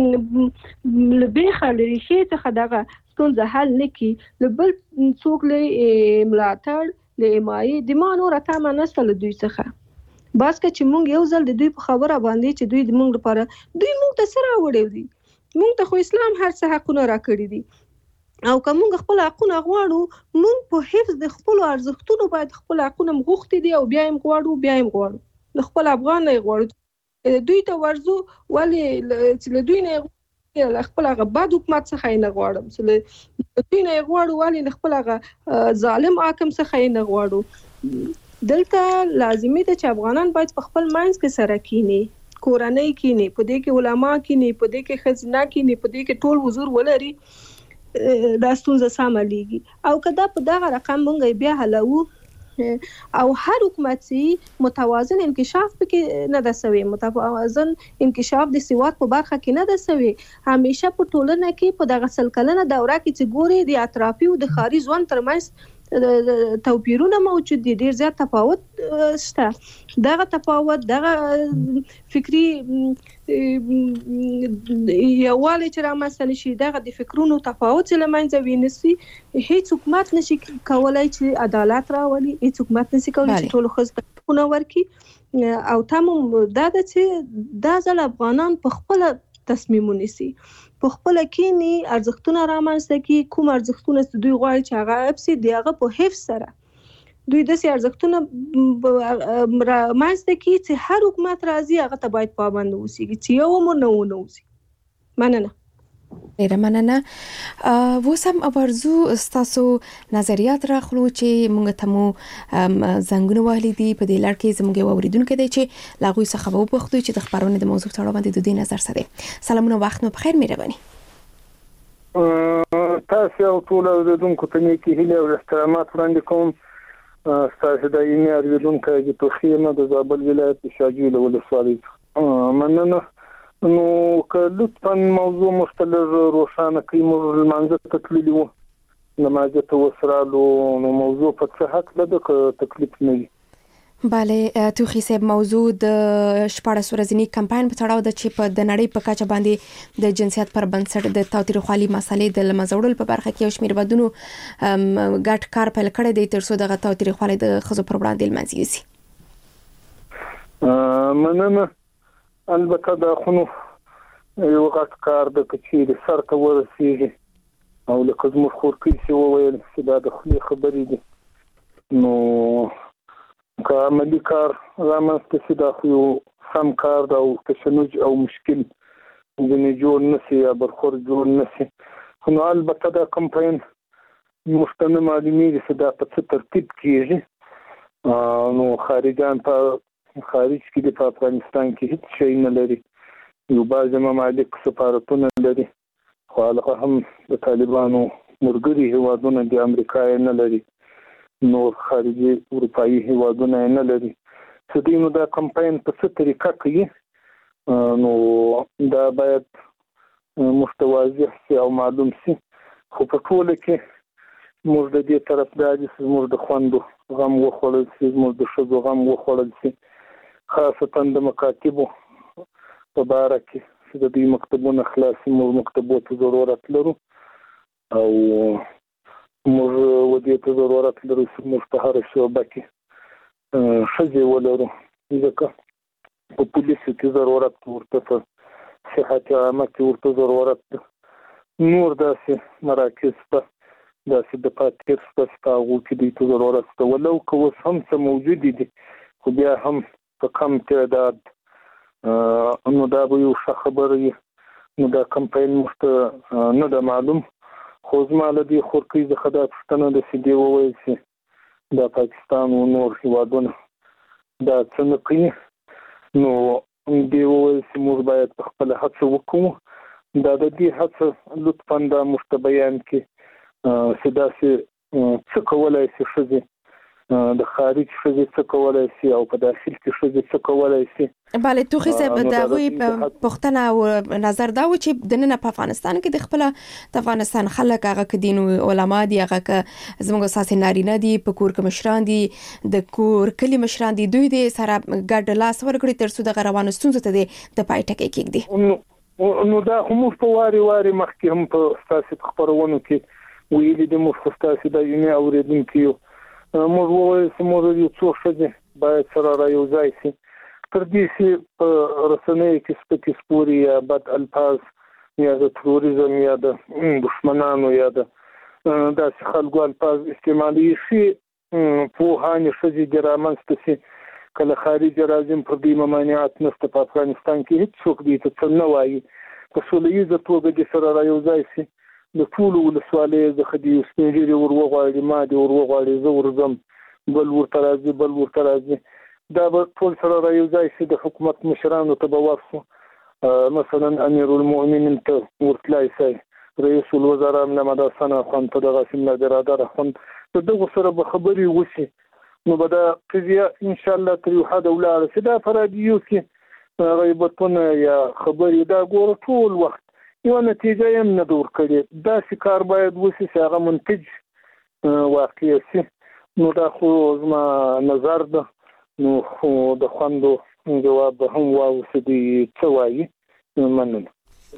لبي خلري خې څخه دغه څنګه حل نکي لبل څوک له ملاتړ له مای د مانو راته منسل دوی څخه بس که چې مونږ یو ځل د دوی په خبره باندې چې دوی د مونږ لپاره دوی مونږ ته سره وړي دي مونږ ته خو اسلام هر څه حقونه راکړي دي او کوم خپل حقونه غواړو مونږ په حفظ د خپل ارزښتونو باید خپل حقونه مغوښتي دي او بیا یې غواړو خپل افغان نه غواړو دوی ته ورزو ولی چې دوی نه خپل هغه بد حکومت څخه نه غواړم چې دوی نه غواړو ولی خپل هغه ظالم حاکم څخه نه غواړو دلته لازمي ده چې افغانان باید په خپل ماینس کې سره کینی کورنۍ کینی په دې کې علما کینی په دې کې خزینه کینی په دې کې ټول حضور ولري دا ستونزه ساملیږي او کدا په دغه رقم مونږ بیا حلو او هر حکومتي متوازن انکشاف پکې نه د سوي متوازن انکشاف د سواد په برخه کې نه د سوي همیشه په ټولنه کې په دغه سلکلنه دوره کې چې ګوري د اطرافي او د خارجي ځوان ترمنځ توپیرونه موجود دي ډیر زیات تفاوت شته دغه تفاوت دغه فکری یووالی چې رامنځته نشي دغه د فکرونو تفاوت چې لمنځه وینسي هیڅ حکومت نشي کولای چې عدالت راولي هیڅ حکومت نشي کولای چې ټول خزونه ورکي او تمام دا چې دا ځل افغانان په خپل تصمیم ونیسي په خپل کینی ارزښتونه رامنځته کی کوم ارزښتونه چې دوی غواړي چې هغه اپسي دیغه په حفظ سره دوی د سي ارزښتونه رامنځته کی چې هر حکومت راځي هغه ته باید پابند اوسي چې یو مو نه ونوسي مننه ډیره مننه وسم ورزو تاسو نظریات راخلو چې موږ ته مو زنګونه وهلي دي په دې لړ کې زموږ اوریدونکو دی چې لاغوي څخه به وپوښتو چې د خبرونه د موضوع تړاو باندې د دې نظر سره سلامونه وخت مو بخیر مهرباني تاسو او ټول اوریدونکو ته نیکی هیله او احترامات وړاندې کوم تاسو د یمه اوریدونکو د توخیمه د زابل ولایت شاجوی ولسوالۍ مننه نو که لطفاً موضوع مختلف روشانه کړئ موږ لمانځه ته تللي وو نمازه ته وسرالو نو موضوع په څه حق لده که تکلیف نه وي بله توخی صاحب موضوع د 14 ورځنی کمپاین په تړاو د چې په د نړۍ په کچه باندې د جنسیت پر بنسټ د تاوتریخوالي مسلې د لمزوړل په برخه کې یو شمېر بدونو ګټ کار پیل کړی دی ترڅو د تاوتریخوالي د خزو پر وړاندې لمنځي مننه البته دا خونو یو غټ کار د کچې د سر ته ورسیږي او لکه زموږ خورکۍ چې وویل چې دا د خولې خبرې دي نو که عملي کار رامنځته شي دا خو یو سم کار ده او تشنج او مشکل ځینې جوړ نه شي یا برخور جوړ نه شي خو نو البته دا کمپاین موږ ته نه معلومېږي چې دا په څه ترتیب کېږي نو خارجان په خارج کې د افغانستان کې هیڅ شی نه لري یو بعض ممالک سفارتونه لري خو هغه هم د طالبانو مرګري هیوادونه د امریکا نه لري نور خارجي اروپایي هیوادونه نه لري چې دوی نو دا کمپاین په څه طریقه کوي نو دا باید متوازی شي او معلوم شي خو په ټول کې موږ د دې طرفدار یو موږ د خوندو غم وخوړل شي موږ د شذو غم وخوړل شي خاصه د مکاتبو په باره کې چې د دې مکتبونو خلاصي موږ مکتبو ته ضرورت لرو او موږ ودې ته ضرورت لرو چې موږ په هر شعبه کې ښځې ولرو ځکه په پولیسو کې ضرورت ورته په صحت عامه کې ورته ضرورت نور داسې مراکز په داسې د پاتیر سپاسپاغو کې د تو ضرورت ته ولو که اوس هم څه موجود دي خو بیا هم په کم تعداد نو دا به یو ښه خبره وي. نو دا کمپاین موږ نه ده معلوم، خو زما له دې خورکۍ څخه دا پوښتنه ده چې دې وویل چې دا پاکستان او نور هېوادونه دا څه نه کوي، نو دې وویل چې موږ باید په خپله هڅه وکړو. دا د دې هڅه لطفا دا موږ ته بیان کړي چې داسې څه کولی شي ښځې د خارج ښځې څه کولی شي او په داخل کې ښځې څه کولی شي. بله توخي صاحب د هغوی پوښتنه او نظر دا و چې دننه په افغانستان کې د خپل د افغانستان خلک هغه که دین علما دي، هغه که زموږ اساسي نارینه دي، په کور کې مشران دي، د کور کلی مشران دي، دوی دې سره ګډ لاس ورکړي تر څو د روانو ستونزو ته د پای ټکی کېږدي. نو دا موږ په واري مخکې هم په ستاسو خبرونو کې ویلي دي، موږ خو ستاسو د یونې اورېدونکي یو، موږ وویل چې موږ یو څو ښځې باید سره رایوځای شي تر دې چې په رسنیو کې سپکې سپورې یا بد الفاظ یا د تروریزم یا د دښمنانو یا د داسې خلکو الفاظ استعمالي شي، پوهانې ښځې دې رامنځته شي کله خارج راځي پر دې ممانعت نشته. په افغانستان کې هیڅوک دې ته څه نه وایي، په سوله ییزه توګه دې سره رایوځای شي. د ټولو ولسوالیو څخه دې یو سپین ږیري ور وغواړي، ما دې ور وغواړي، زه ورځم، بل ورته راځي، دا به ټول سره رایوځای شي. د حکومت مشرانو ته به ورسو، مثلا امیر المؤمنین ته ورتلای شي، رئیس الوزرا محمد حسن اخوند ته دغه سیمه برادر اخوند د دغه سره به خبرې وشي. نو به دا قضیه ان شاء الله تر یو حد ولاړه شي. دا فرادیو کې غیبتونه یا خبرې دا ګوره ټول وخت یو نتیجه یې نه دور کړي، داسې کار باید وشي چې هغه منتج واقع شي. نو دا خو زما نظر ده، نو خو د خوندو جواب به هم واوسه دی څه وایي. مننه.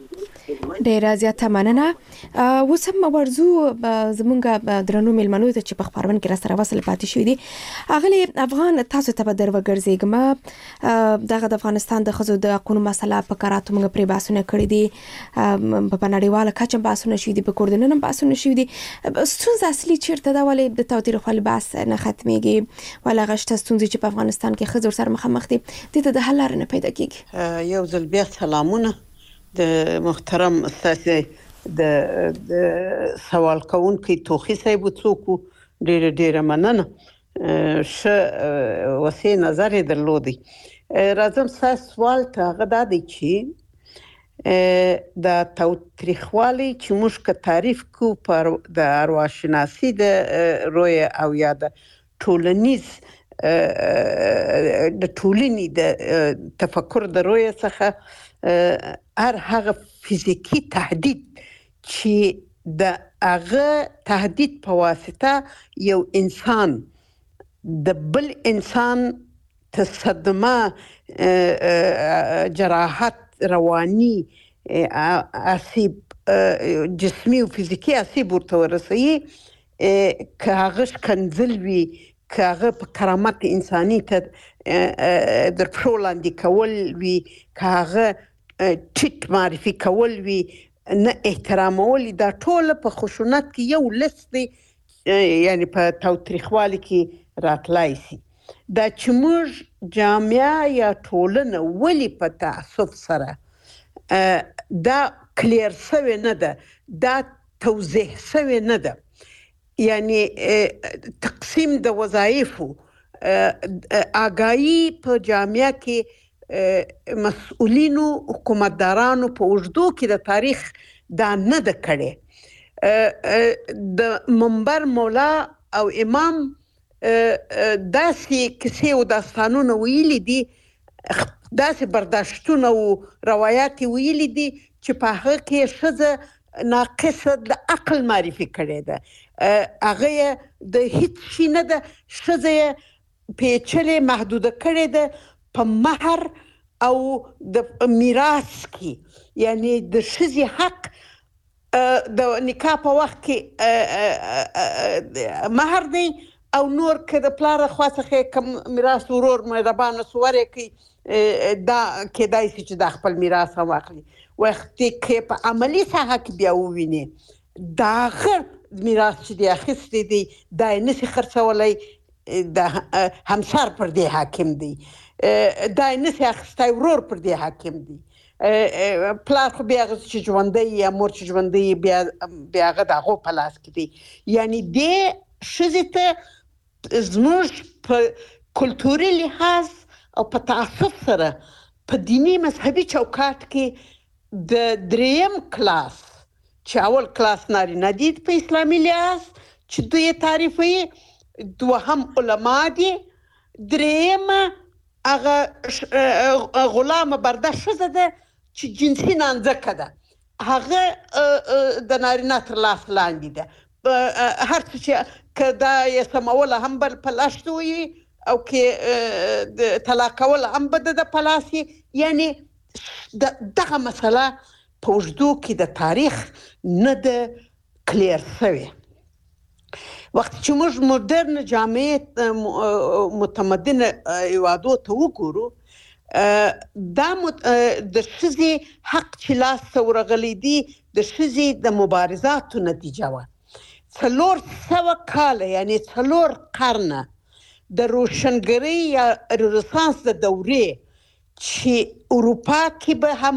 ډیره زیاته مننه. اوس هم ورزو زمونږ درنو میلمنو ته چې په خبرونه کې را سره وصل پاتې شوي دي. اغلی افغان تاسو ته به در وګرځېږم، دغه د افغانستان د ښځو د حقونو مسله په کراتو موږ پرې بحثونه کړي دي، په نړیواله کچه بحثونه شوي دي، په کور دننه بحثونه شوي دي. ستونزه اصلي چیرته ده؟ ولې د تاوتریخوالي بحث نه ختمېږي؟ ولې هغه شته ستونزې چې په افغانستان کې ښځې ورسره مخامخ دي دې ته د حل لاره نه پیدا کېږي؟ یو ځل بیا سلامونه د محترم استاد د سوال کوونکی توخي صاحب څوک ډېر مننه، ښه وسیع نظر یې درلودی. راځم سوال ته هغه دا دی چې د تاوتریخوالي چې موږ که تعریف کو پر د ارواشناسي د روی او یا د ټولنیز د ټولنې د تفکر د روی څخه هر هغه فزیکی تهدید چې د هغه تهدید په واسطه یو انسان د بل انسان تصدمه، جراحت، رواني آسیب، جسمي او فزیکی آسیب ورته ورسوي، که هغه ښکنځل وي، که هغه په کرامت انساني ته در پښو لاندې کول وي، که هغه ټیټ معرفي کول وي، نه احترامول، دا ټول په خشونت کې یو لست دی، یعنی په تاوتریخوالي کې راتلای شي. دا چې موږ جامعه یا ټولنه ولې په تعصب سره دا کلیر سوی نه ده، دا توضیح سوی نه ده، یعنی تقسیم د وظایفو، آگاهی په جامعه کې مسؤلینو، حکومتدارانو په اوږدو کې د تاریخ دا نه ده کړې. د منبر مولا او امام داسې کیسې او داستانونه ویلي دي، داسې برداشتونه او روایات ویلي دي چې په هغه کې ښځه ناقصه د عقل معرفي کړې ده، هغه د هیڅ شي نه ده، ښځه پیچلې محدوده کړې ده په مهر او د میراث کې. یعنی د ښځې حق د نکاح په وخت کې مهر دی، او نور که د پلار خوا څخه کوم میراث ورور مهربانه سوری کوي، دا کېدای شي چې دا خپل میراث هم واخلي. وخت کې په عملی ساحه کې بیا وویني دا غیر میراث چې دی اخیستی دی دا نسی خرڅولای د همسر پر دی حاکم دی دا نسی اخیستی ورور پر دی حاکم دی پلار خو بیا چې ژوندی یا مور چې ژوندی بیا هغه د هغو په لاس کې دی یعنی دې ښځې ته زموږ په کلتوري لحاظ او په تعصب سره په دینی مذهبي چوکاټ کې د دریم کلاس چې اول کلاس نارینه دي په اسلامي لحاظ چې دوی تعریفوي دوهم علما دي دریم هغه غلامه برده ښځه ده چې جنسي نانځکه ده هغه د نارینه تر لاس لاندې ده هر څه چې که دا یې سموله هم به په لاس وي او کې طلاقول هم به د په لاس یعنی دغه مسله په اوږدو کې د تاریخ نه ده کلیر شوې وخت چې موږ مدرن جامعه متمدن هیوادو ته وګورو دا د ښځې حق چې لاس ته ورغلی دی د ښځې د مبارزاتو نتیجه وه 400 کاله یعنی 4 قرنه د روشنګرۍ یا رنسانس د دورې چې اروپا کې به هم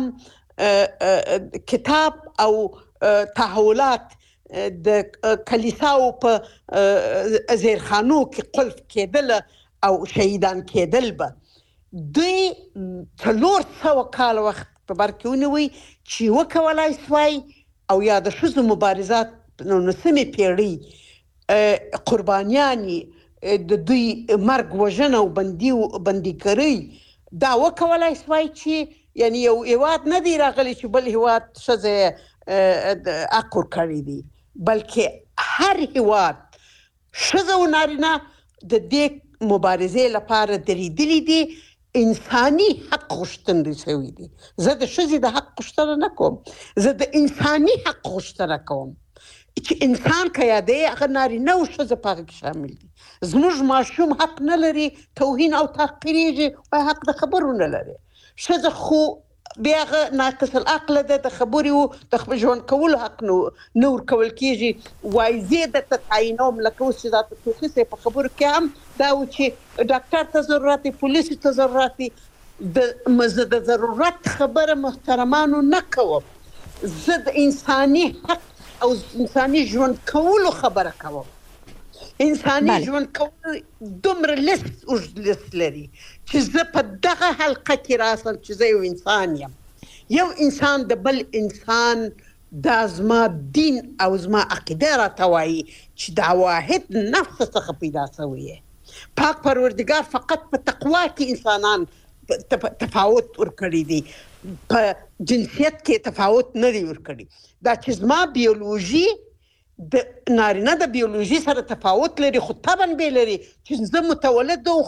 کتاب او تحولات د کلیساو په زیرخانو کې قلف کېدل او شهیدان کېدل به دوی 400 کال وخت په بر کې ونیوي چې وکولای سوای او یا د ښځو مبارزات په 19مې پیړۍ قربانیانې د دوی مرګ وژنه او بندیګرۍ دا وکولای سوای چې یعنی یو هیواد نه دی راغلی چې بل هیواد ښځه حق ورکړی دی بلکې هر هیواد ښځه او نارینه د دې مبارزې لپاره درېدلي دي انساني حق غوښتنې شوي دي زه د ښځې د حق غوښتنه نه کوم زه د انساني حق غوښتنه کوم چې انسان که یادی هغه نارینه او ښځه په هغه کې شامل دي زموږ ماشوم حق نه لري توهین او تحقیریږي وایي حق د خبرو نه لري ښځه خو بیا هغه ناقص العقله ده د خبرې د خپل ژوند کولو حق نه ورکول کېږي وایي زه درته تعینوم لکه اوس چې دا تخصیص په خبرو کې هم دا و چې ډاکټر ته ضرورت دی پولیسو ته ضرورت دی زه د ضرورت خبره محترمانو نه کوم زه د انساني حق او انساني ژوند کولو خبره کوم انساني ژوند کول دومره اوږد لیست لري چې زه په دغه حلقه کې راسم چې زه یو انسان یم یو انسان د بل انسان دا زما دین او زما عقیده راته وایي چې دا واحد نفس څخه پیدا شوی پاک پروردګار فقط په تقوا کې انسانان تفاوت ورکړي دي په جنسیت کې تفاوت نه دی ورکړي دا چې زما بیولوژي د نارینه د بیولوژي سره تفاوت لري خو طبعا به لري چې زه متولد او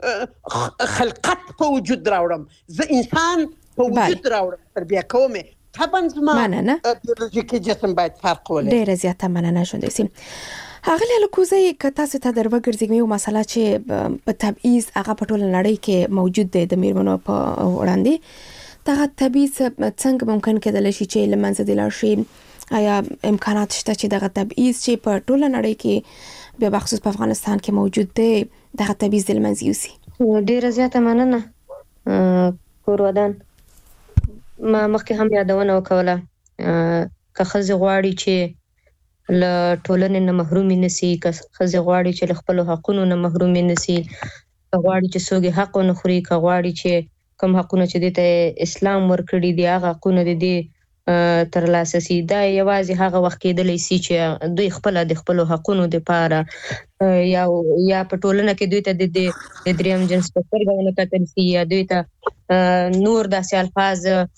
خلقت په وجود راوړم زه انسان په وجود راوړم تربیه کوم طبعا زما بیولوژیکي جسم باید فرق ولري ډیره زیاته مننه شوندې سیم هغه له کوزي که تاسو ته دروګرځي یو مسله چې په تبعیض هغه په ټوله نړۍ کې موجود دی د میرمنو په وړاندې دا تبعیض څنګه ممکن کېدل شي چې لمنځه دي لاړ شي آیا امکانات شته چې دغه تبعیض چې په ټوله نړۍ کې به بخصوص په افغانستان کې موجود دی دغه تبعیض د لمنځه یوسي ډیره زیاته مننه کورودان ما مخکې هم یادونه وکوله که ښځې غواړي چې له ټولنې نه محرومې نشي که ښځې غواړي چې له خپلو حقونو نه محرومې نشي که غواړي چې څوک حق ونه خوري که غواړي چې کوم حقونه چې دې ته اسلام ورکړي دي هغه حقونه دې ترلاسه سي دا یوازې هغه وخت کېدلی سي چې دوی خپل د خپلو حقونو لپاره یا په ټولنه کې دوی ته د دریم جنس په سترګه ونه کتل سي یا دوی ته نور داسې الفاظ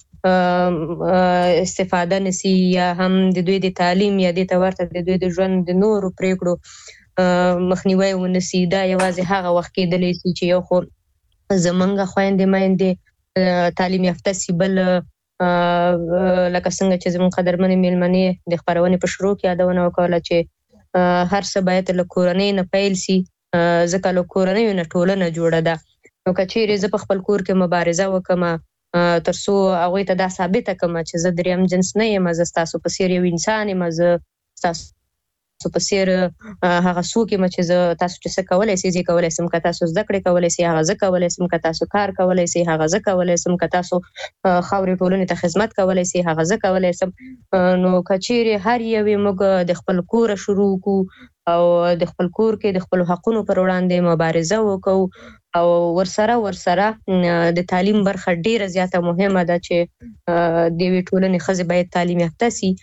استفاده نسی یا هم د دوی د تعلیم یا د ورته د دوی د ژوند د نورو پریکړو مخنیوي ونسی دا یوازې هغه وخت کېدلی سي چې یو خو زمونږ خويندې مایندې تعلیم یافته سي بل لکه څنګه چې زموږ قدرمنې میلمنې د خبرونې په شروع کې یادونه وکړه چې هر څه باید له کورنۍ نه پیل سي ځکه له کورنۍ نه ټولنه جوړه ده نو که چیرې زه په خپل کور کې مبارزه وکم ترڅو هغه ته دا ثابت کړم چې زه دریم جنس نه یم، زه تاسو په څیر یو انسان یم، زه تاسو په څیر هغه څوک یم چې زه تاسو چې څه کولای شئ زه کولای شم، که تاسو زده کړې کولای شئ هغه زه کولای شم، که تاسو کار کولای شئ هغه زه کولای شم، که تاسو خاورې ټولنې ته خدمت کولای شئ هغه زه کولای شم. نو کچېرې هر یو موږ د خپل کور شروع کو او د خپل کور کې د خپل حقونو پر وړاندې مبارزه وکړو او ورسره د تعلیم برخه ډیره زیاته مهمه ده چې د وی ټولنې خزه باید تعلیم یافته شي.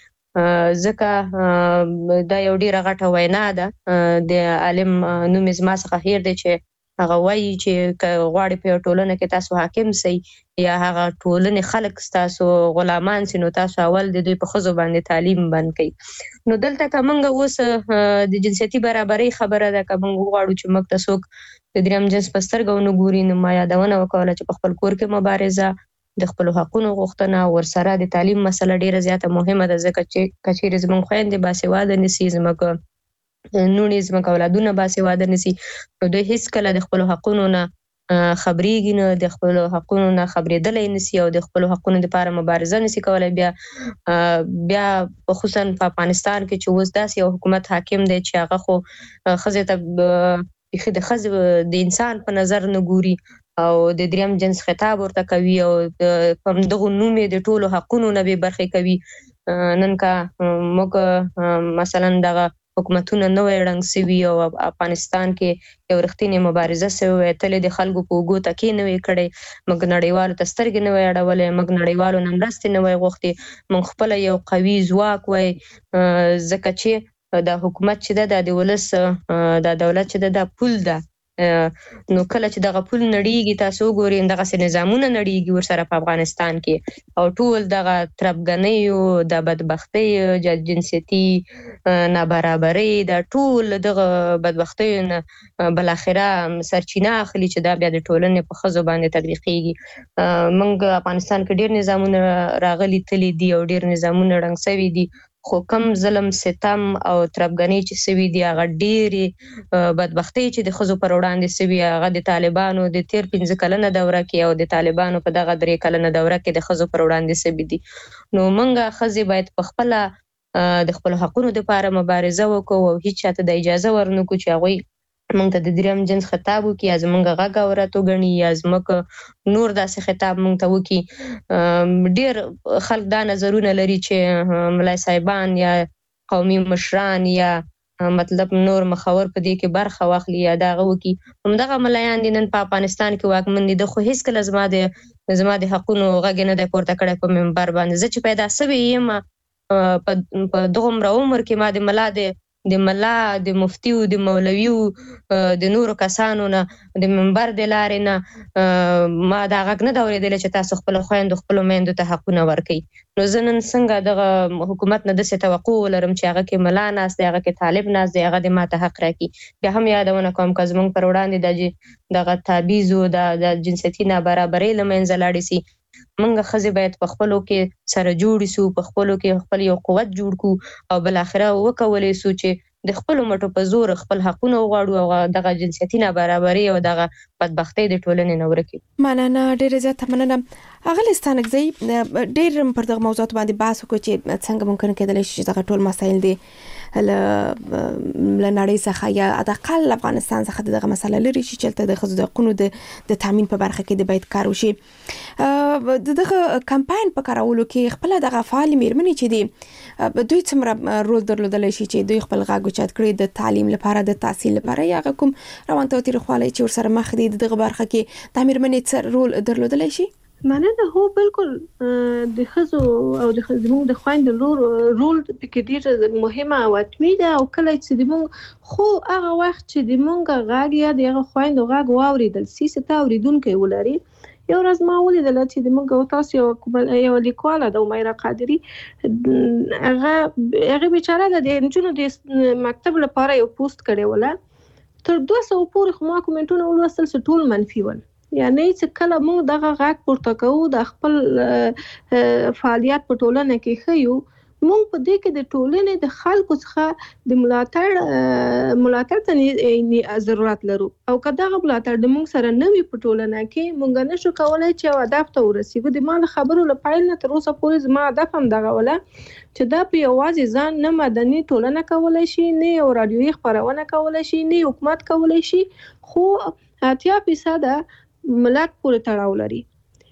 ځکه دا یو ډیره غټه وینا ده د عالم نوم زما څخه هیر دی چې هغه وایي چې غواړي په ټولنه کې تاسو حاکم سئ یا هغه ټولنې خلک تاسو غلامان سي، نو تاسو اول د دوی په خزو باندې تعلیم بند کړئ. نو دلته کومه اوس د جنسيتي برابرۍ خبره ده، کوم غواړو چې موږ تاسو د دریم جنس په سترګو نه ګوري. نو ما یادونه وکړه چې په خپل کور کې مبارزه د خپل حقوقو غوښتنه ورسره د تعلیم مسله ډیره زیاته مهمه ده، ځکه چې کچېرې زموږ خويندې باسواده نشي، زموږ نونې زموږ اولادونه باسواده نشي، نو دوی هیڅ کله د خپل حقوقو نه خبرېږي نه، د خپل حقوقو نه خبرېدلای نشي او د خپل حقوقو لپاره مبارزه نشي کولای. بیا خصوصا په افغانستان کې چې اوس داسې یو حکومت حاکم دی چې هغه خو خزه ته د خزه د انسان په نظر نه ګوري او د دریم جنس خطاب ورته کوي او په دغه نومې د ټولو حقونو نه به برخه کوي. نن کا موږ مثلا دغه حکومتونه نوې رنګ سوي او افغانستان کې یو رښتینی مبارزه سوي، تل د خلکو په وګو تکي نوې کړي، موږ نړیوالو ته سترګې نوې اړولې، موږ نړیوالو نمرستې نوې غوښتي، موږ خپل یو قوي ځواک وای، ځکه چې د حکومت چې د ولس د دولت چې د پول ده، نو کله چې دغه پول نړیږي تاسو ګورئ دغه سه نظامونه نړیږي ورسره په افغانستان کې او ټول دغه تربګنۍ او د بدبختی د جنسيتي نابرابرۍ د ټول دغه بدبختی نه بل اخره سرچینه اخلي چې دا بیا د ټولنې په خزو باندې تطبیقيږي. موږ افغانستان کې ډیر نظامونه راغلي تللی دي او ډیر نظامونه رنګ سوي دي، خو کم ظلم ستم او تربګنۍ چې سوي دي هغه ډېری بدبختی چې د خزو پر وړاندې سوي هغه د طالبانو د 13 کلنه دوره کې او د طالبانو په دغه 3 کلنه دوره کې د خزو پر وړاندې سوي دي. نو موږ خزي باید په خپل د خپل حقوقو لپاره مبارزه وکړو او هیڅ چاته د اجازه ورنکو چې هغه موږ ته د دریم جنس خطاب وکي، از موږ غږ اوراتو غني، از موږ نور داسې خطاب موږ ته وکي. ډیر خلک دا نظرونه لري چې ملای صاحبان یا قومي مشران یا مطلب نور مخاور په دې کې برخه واخلي یا دا غوکی. همدغه ملایان دي نن په افغانستان کې واکمن دي، د خو هیڅ کله زما د حقونو غږ نه د پورته کړی په منبر باندې. زه چې پیدا سوی یم په دغه عمر کې ما د ملا د مفتي او د مولوي او د نورو کسانو نه د منبر د لارې نه ما دا غږ نه اوریدل چې تاسو خپل خويندو خپل میندو ته حقونه ورکړي. نو زنن څنګه دغه حکومت نه د توقع لرم چې هغه کې ملا ناس دی، هغه کې طالب ناس دی، هغه د ماته حق راکړي. بیا هم یادونه کوم که زمونږ پر وړاندې دغه تعبیز او د جنسيتي نابرابرۍ لمنځه لاړ شي، منګه خزي باید په خپلو کې سره جوړ شو، په خپلو کې خپل یو قوت جوړ کو او بل اخره وکولې سو چې د خپل مټو په زور خپل حقونه وغواړو او دغه جنسيتي نابرابرۍ او دغه بدبختی د ټولنې نور کې. مننه، ډېر زیات مننه. اغلستانک زی ډېر پر دغه موضوعات باندې بحث وکړو چې څنګه ممکن کېدلی شي دغه ټول مسایل دي لنړۍ څخه یا اقل افغانستان څخه دغه مسله لري چې چلته د خزو د حقوقو د تامین په برخه کې د باید کار وشي. دغه کمپاین په کارولو کې خپل دغه فعال میرمنې چې دي دوی څومره رول درلودلی شي چې دوی خپل غږ اوچت کړي د تعلیم لپاره، د تحصیل لپاره، یا کوم روان توتیر خواله چې ورسره مخ دي دغه برخه کې د میرمنې څه رول درلودلی شي؟ مننه. هو بالکل د خزو او د خزمون د خويند رول کې ډیر مهمه او اتمی ده او کله چې د مونږ خو هغه وخت چې د مونږ غږ یا د خويند غږ واوریدل سي ته اوریدونکو ولري. یو ورځ ما ولیدل چې د مونږ تاسو یو لیکواله د عمره قادری هغه بیچاره د انجونو د مکتب لپاره یو پوسټ کړی ولا تر 200 پورې خو ما کومنټونه ولوستل چې ټول منفي ول. یعنی چې کله موږ دغه غږ پورته کوو د خپل فعالیت په ټولنه کې خيو موږ په دې کې د ټولنې د خلکو څخه د ملاتړ ته ضرورت لرو او کدا غو ملاتړ د موږ سره نوي په ټولنه کې موږ نشو کولای چې هدف ته ورسیږو. د مال خبرو لپاره نه تر اوسه پورې زما هدف هم دغه ولا چې دا په یوازې ځان نه مدني ټولنه کولای شي، نه یو رادیوي خبرونه کولای شي، نه حکومت کولای شي، خو 80% ملت پورې تړاو لري.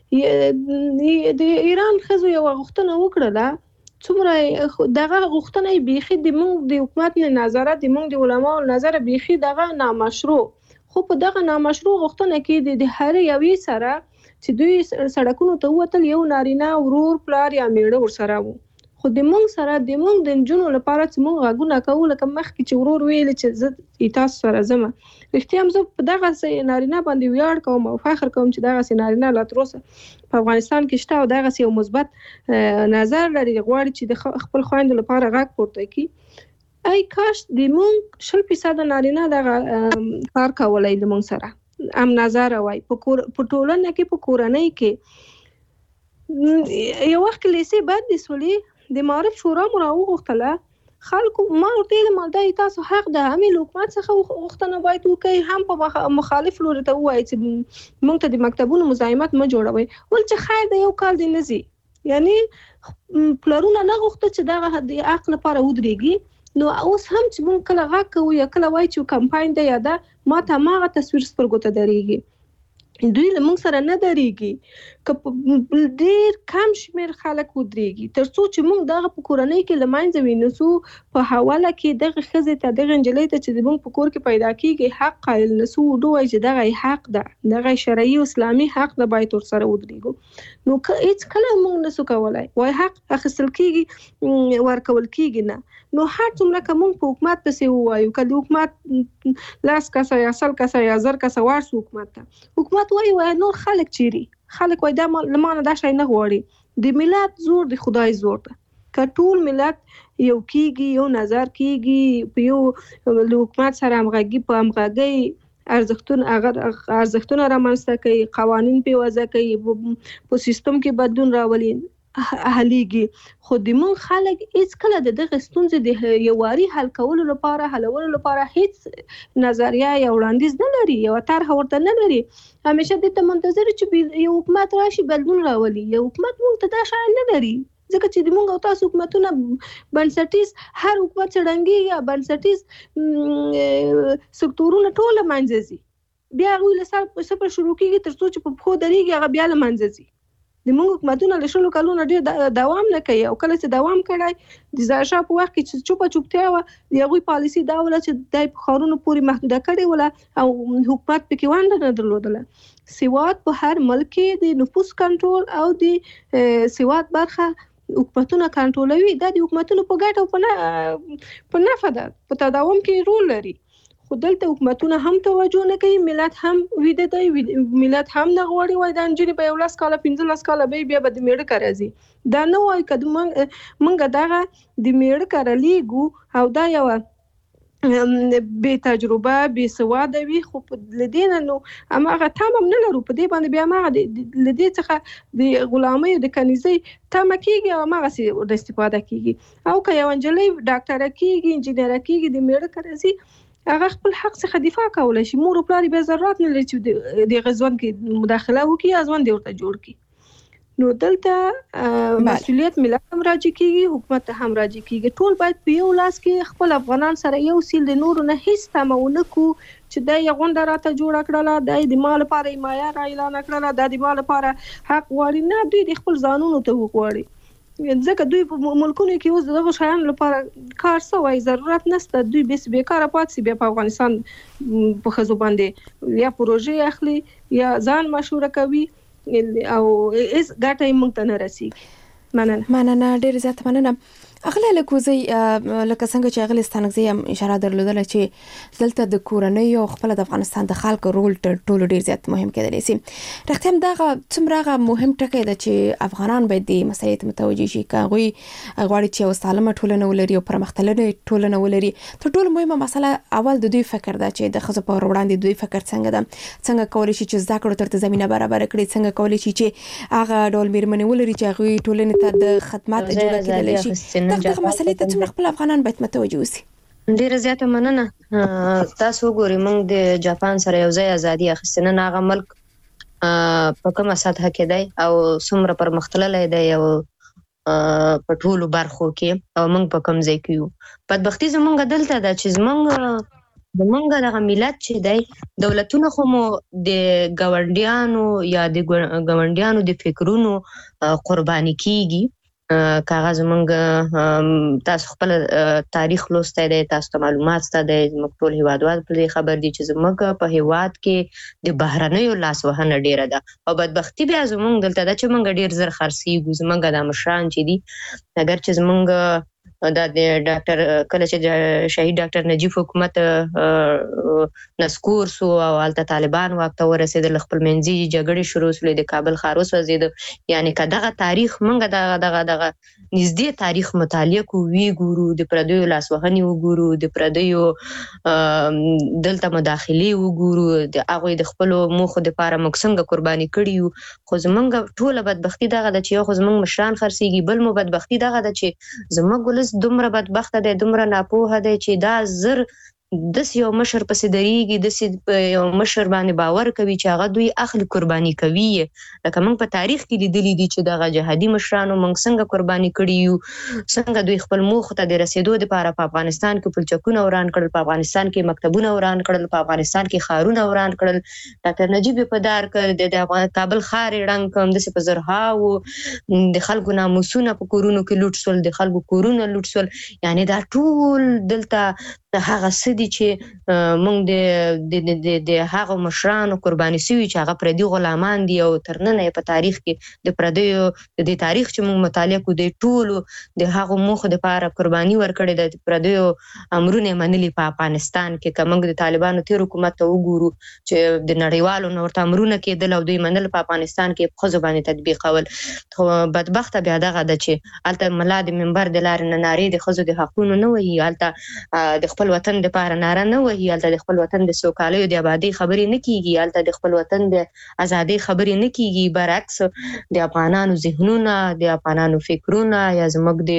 د ایران خزو یو غوښتنه وکړه څومره دغه غوښتنه بیخي د موږ د حکومت نه نظارت د موږ د علماو نظر بیخي دغه نامشروع، خو په دغه نامشروع غوښتنه کې د هر یوې سره چې دوی سړکونو ته وتل یو نارینه ورور پلار یا میړه ورسره وو، خو د موږ سره د موږ د نجونو لپاره چې موږ غږونه کوو لکه مخکې چې ورور ویل چې زه تاسو سره ځم، رښتیا هم زه په دغه نارینه باندې ویاړ کوم او فخر کوم چې دغه نارینه لا تر اوسه په افغانستان کې شته او دغه یو مثبت نظر لري، غواړي چې د خپل خويندو لپاره غږ پورته کړي. ای کاش د موږ 100% نارینه دغه کار کولای د موږ سره ام نظر وای په ټولنه کې په کورنۍ کې. یو وخت لیسي بعد د سولې د معرف شورا مراو غوښتله خلکو ما ورته مالدای تاسو حق د عامل حکومت څخه غوښتنه باید وکړي، هم په مخالف لوري ته وایي چې موږ ته د مکتبونو مزاحمت ما جوړوي، ول چې خیر د یو کال دی نزي، یعنی پلرونه نه غوښته چې دغه د حق لپاره ودرېږي. نو اوس هم چې موږ کله غږ کوو یا کله وایي چې کمپاین دی یا دا ما ته ماغه تصویر سپرګو ته درېږي، دوی له موږ سره نه درېږي، که ډېر کم شمېر خلک ودرېږي ترڅو چې موږ دغه په کورنۍ کې له منځه وینځو، په حواله کې دغه ښځې ته دغه نجلۍ ته چې موږ په کور کې پیدا کېږي حق قایل نسو وایي چې دغه حق ده، دغه شرعي او اسلامي حق ده، باید ورسره ودرېږو. نو هیڅ کله موږ نسو کولای وای حق اخیستل کېږي ورکول کېږي نه. نو هر څومره که موږ په حکومت پسې ووایو که د حکومت 10 کسه یا 100 کسه یا 1000 کسه ورسو حکومت ته، حکومت وای نور خلک چیري، خلک وای دا لمانه دا شي نه غواړي. د ملت زور د خدای زور ده، که ټول ملت یو کیږي یو نظر کیږي په یو حکومت سره همغږي په همغږي ارزښتونه رامنځته کوي، قوانین په وضع کوي، په سیستم کې بدلون راولي حلېږي، خو د موږ خلک هیڅ کله دغه ستونزې د یوواري حل کولو لپاره حلولو لپاره هیڅ نظریه یا وړاندیز نه لري، یو طرح ورته نه لري. همیشه د منتظر چې یو حکومت راشي بدلون راولي، یو حکومت موږ ته دا شای نه لري، ځکه چې د موږ او تاسو حکومتونه بنسټیز هر حکومت چړنګي یا بنسټیز سکتورونه ټول منځي، بیا غوښ له سره شروع کیږي ترڅو چې په خو درېږي هغه بیا له منځي. د موږ حکومتونه له شلو کلونو ډېر دوام نه کوي او کله چې دوام کړی د ظاهرشاه په وخت کې چې چوپتیا وه د هغوی پالیسي دا وله چې دای په ښارونو پورې محدوده کړې وله او حکومت پکې ونډه نه درلودله. سواد په هر ملک کې د نفوس کنټرول او د سواد برخه حکومتونه کنټرولوي، دا د حکومتونو په ګټه او په نفع ده، په تداوم کې رول لري. خو دلته حکومتونه هم توجه نه کوي، ملت هم ویده دی، ملت هم نه غواړي وای دا نجونې په 11 کاله 15 کاله بیا به د میړه کار راځي. دا نه وای که موږ دغه د میړه کار لیږو او دا یو بې تجربه بې سواده وي، خو له دې نه نو هماغه تم هم نه لرو، په دې باندې بیا هماغه له دې څخه د غلامۍ او د کنیزۍ تمه کېږي او هماغسې ورته استفاده کېږي. او که یو نجلۍ ډاکټره کېږي انجینره کېږي د میړه کار راځي، هغه خپل حق څخه دفاع کولی شي، مور او پلار یې بیا ضرورت نه لري چې د هغه ژوند کې مداخله وکړي یا ژوند یې ورته جوړ کړي. نو دلته مسؤلیت ملت هم راجع کېږي، حکومت ته هم راجع کېږي، ټول باید په یو لاس کې خپل افغانان سره یو سیل د نورو نه هیڅ تمه ونه کړو چې دا یې غونډه راته جوړه کړله، دا یې د ما لپاره حمایه را اعلان کړله، دا د ما لپاره حق غواړي، نه دوی د خپل ځانونو ته وغواړي، ځکه دوی په ملکونو کې اوس دغه شیانو لپاره کار سوی ضرورت نشته، دوی بیکاره پاتې شي، بیا په افغانستان په ښځو باندې یا پروژې اخلي یا ځان مشوره کوي او هیڅ ګټه یې موږ ته نه رسیږي. مننه ډېر زیات مننه. اغله لکوزي لکه څنګه چې اغله ستانګزي هم اشاره درلودله چې دلته د کورنۍ او خپل د افغانستان د خلکو رول ټول ډیر زیات مهم کېدلی سي. رښتیا هم دا څومره مهم ټکی دی چې افغانان باید د مسایل متوجي شي، کاغوي غواړي چې یو سالمه ټولنه ولري او پرمختللې ټولنه ولري. تر ټولو مهمه مسله اول د دوی فکر ده چې د ښځو په وړاندې دوی فکر څنګه ده، څنګه کولی شي چې زده کړو ترته زمينه برابر کړي، څنګه کولی شي چې هغه ډول میرمنې ولري چې هغه ټولنې ته د خدمات جوړه کېدلی شي. دغه مسلې ته څومره خپل افغانان باید متوجه وي؟ ډیره زیاته مننه. تاسو وګورئ موږ د جاپان سره یو ځای ازادي اخیستنه هغه ملک په کومه سطح کې دی او څومره پرمختللی دی او په ټولو برخو کې او موږ په کوم ځای کې یو. بدبختي زموږ دلته ده چې زموږ دغه ملت چې دی دولتونه خو مو د ګاونډیانو یا د ګاونډیانو د فکرونو قرباني کیږي. کاغذ مونږ تاسو خپل تاریخ لوسته دی، تاسو ته معلومات سته دی، موږ ټول هیوادوال په دې خبر دي چې زموږ په هیواد کې د بهرنیو لاسوهنه ډیره ده او بدبختی بیا زموږ دلته ده چې موږ ډیر زر خرڅیږو. زموږ د مشران چې دي اگر چې زموږ دا د ډاکټر کله چې شهید ډاکټر نجیب حکومت نسکور سو او الته طالبان واک ته ورسېدل، خپل منځي جګړې شروع شولې، د کابل ښار وسوځید. یعنی که دغه تاریخ موږ دغه نږدې تاریخ مطالعه کو وی ګورو، د پردیو لاسوهنې وګورو، د پردیو دلته مداخلې وګورو، د هغوی د خپلو موخو دپاره موږ څنګه قرباني کړي یو. خو زموږ ټوله بدبختي دغه ده چې یو خو زموږ مشران خرڅېږي، بل مو بدبختي دغه ده چې زموږ ولس دومره بدبخته دی، دومره ناپوهه دی چې دا زر داسې یو مشر پسې درېږي، داسې یو مشر باندې باور کوي چې هغه دوی اخلي قرباني کوي. لکه موږ په تاریخ کې لیدلي دي چې دغه جهادي مشرانو موږ څنګه قرباني کړي یو، څنګه دوی خپل موخو ته د رسېدو دپاره په افغانستان کې پلچکونه وران کړل، په افغانستان کې مکتبونه وران کړل، په افغانستان کې ښارونه وران کړل. ډاکټر نجیب یې په دار کړ، د کابل ښار یې ړنګ کړ، همداسې په زرهاوو د خلکو ناموسونه په کورونو کې لوټ شول، د خلکو کورونه لوټ شول. یعنې دا ټول دلته هغه څه دي چې موږ د هغو مشرانو قرباني سوي چې هغه پردي غلامان دي او تر ننه یې په تاریخ کې د پردیو د دې تاریخ چې موږ مطالعه کوو د ټولو د هغو موخو دپاره قرباني ورکړې ده، د پردیو امرونه یې منلي په افغانستان کې. که موږ د طالبانو تېر حکومت ته وګورو چې د نړیوالو نه ورته امرونه کېدل او دوی منل په افغانستان کې په ښځو باندې تطبیقول. خو بدبخته بیا دغه ده چې هلته ملا د منبر د لارې نه نارې د ښځو د حقونو نه وهي، هلته د خپل وطن دپاره ناره نه وهي، هلته د خپل وطن د سوکالیو د آبادۍ خبرې نه کېږي، هلته د خپل وطن د ازادۍ خبرې نه کېږي. برعکس د افغانانو ذهنونه، د افغانانو فکرونه یا زموږ د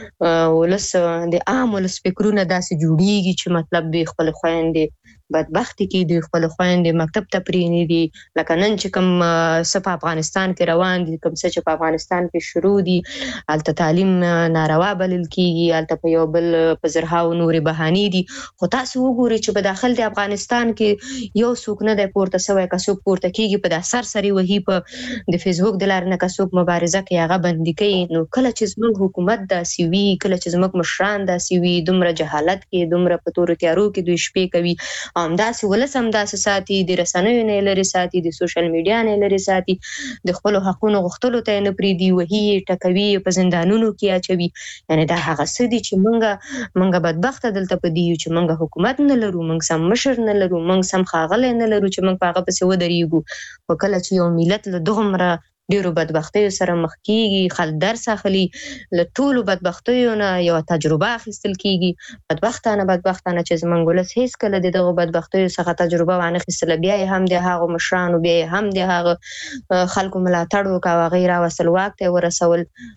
ولس د عام ولس فکرونه داسې جوړیږي چې مطلب دوی خپل خویندې بدبختي کې دوی خپل خویندې مکتب ته پرېنږدي. لکه نن چې کوم څه په افغانستان کې روان دي، کوم څه چې په افغانستان کې شروع دي، هلته تعلیم ناروا بلل کېږي، هلته په یو بل په زرهاو نورې بهانې دي. خو تاسو وګورئ چې په داخل د افغانستان کې یو څوک نه دی پورته سوی. که څوک پورته کېږي په دا سرسري وهي، په د فیسبوک د لارې نه که څوک مبارزه کوي هغه بندي کوي. نو کله چې زموږ حکومت داسې وي، کله چې زموږ مشران داسې وي، دومره جهالت کې، دومره په تورو تیارو کې دوی شپې کوي، همداسې ولس همداسې ساتي، د رسنیو نه یې لرې ساتي، د سوشل میډیا نه یې لرې ساتي، د خپلو حقونو غوښتلو ته یې نه پرېږدي، وهي یې ټکوي، په زندانونو کې اچوي. یعنې دا هغه څه دي چې موږ بدبخته دلته په دې یو چې موږ حکومت نه لرو، موږ سم مشر نه لرو، موږ سم ښاغلی نه لرو چې موږ په هغه پسې ودرېږو. خو کله چې یو ملت له دومره ډیرو بدبختیو سره مخ کیږي، خلک درس اخلي، له ټولو بدبختیو نه یوه تجربه اخیستل کیږي. بدبختانه چې زموږ ولس هېڅکله د دغو بدبختیو څخه تجربه وانخیستله، بیا یې هم د هغو مشرانو، بیا یې هم د هغه خلکو ملاتړ وکړ او هغه یې راوستل، واک ته یې ورسول.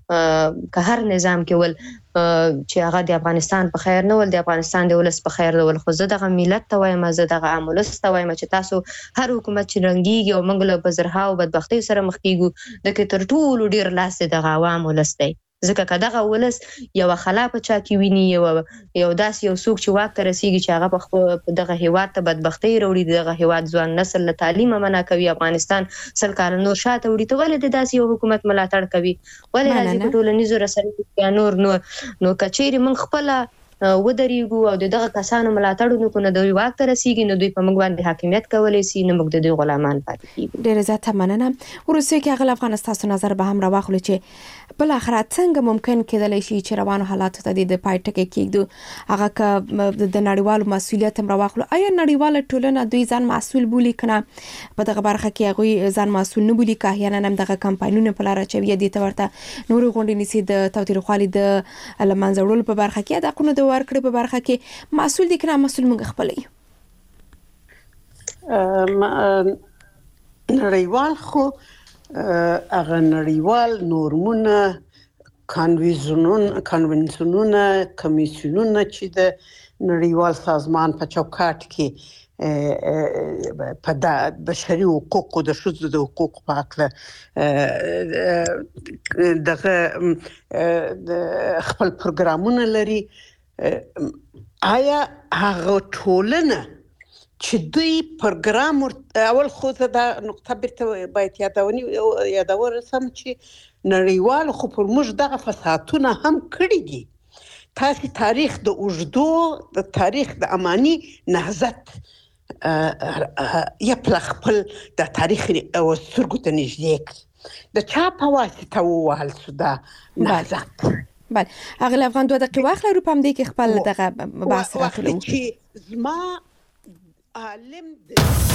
که هر نظام کې ول چې هغه د افغانستان په خیر نه ول، د افغانستان د ولس په خیر نه ول. خو زه دغه ملت ته وایم، زه دغه عام ولس ته وایم چې تاسو هر حکومت چې رنګېږي او موږ له په زرهاو بدبختیو سره مخ کېږو، دکې تر ټولو ډېر لاس د دغه عوام ولس دی. ځکه که دغه ولس یوه خلا په چا کې ویني، یو داسې یو څوک چې واک ته رسېږي چې هغه په دغه هېواد ته بدبختۍ راوړي، دغه هېواد ځوان نسل له تعلیمه منع کوي، افغانستان 100 کاله نور شاته وړي، ته ولې د داسې یو حکومت ملاتړ کوي؟ ولې راځي په ټولنیزو رسنیو یا نو که چیرې موږ خپله ودرېږو او دغه کسانو ملاتړ ونکړو، نه دوی واک ته رسېږي، نه دوی په موږ باندې حاکمیت کولی شي، نه موږ د دوی غلامان پاتې کېږو. ډېره زیاته مننه. وروستیو کې ښاغلی افغان ستاسو نظر به هم راواخلو چې بالاخره څنګه ممکن کېدلی شي چې روانو حالاتو ته د پای ټکی کېږدو. هغه که د نړیوالو مسؤلیت هم راواخلو، آیا نړیواله ټولنه دوی ځان مسؤل بولي که نه؟ په دغه برخه کې هغوی ځان مسؤل نه بولي که احیانا هم دغه کمپاینونه په لاره اچوي، دې ته ورته نورې غونډې نیسي د تاوتریخوالي د له منځه وړلو په برخه کې، د حقونو د ورکړې په برخه کې مسؤل دي که نه مسؤل موږ خپله یو؟ نړیوال خو هغه نړیوال نورمونه کانونسیونونه کمیسیونونه چې د نړیوال سازمان په چوکاټ کې په د بشري حقوقو د ښځو د حقوقو په اړه دغه خپل پروګرامونه لري. آیا هغه ټولنه چې دوی پروګرام اول خو دا نقطه بیرته باید یادول سم چې نړیوال خو پر موږ دغه فسادونه هم کړي دي. تاسو تاریخ د اوږدو د تاریخ د اماني نهضت یا خپل د تاریخ او سترګو ته نږدې کړ. د چا په واسطه ووهل شو دا نهضت؟ بله هغه افغان 2 دقیقې وخت لرو په همدې کې خپل دغه بحث راټولو. چې زما عالم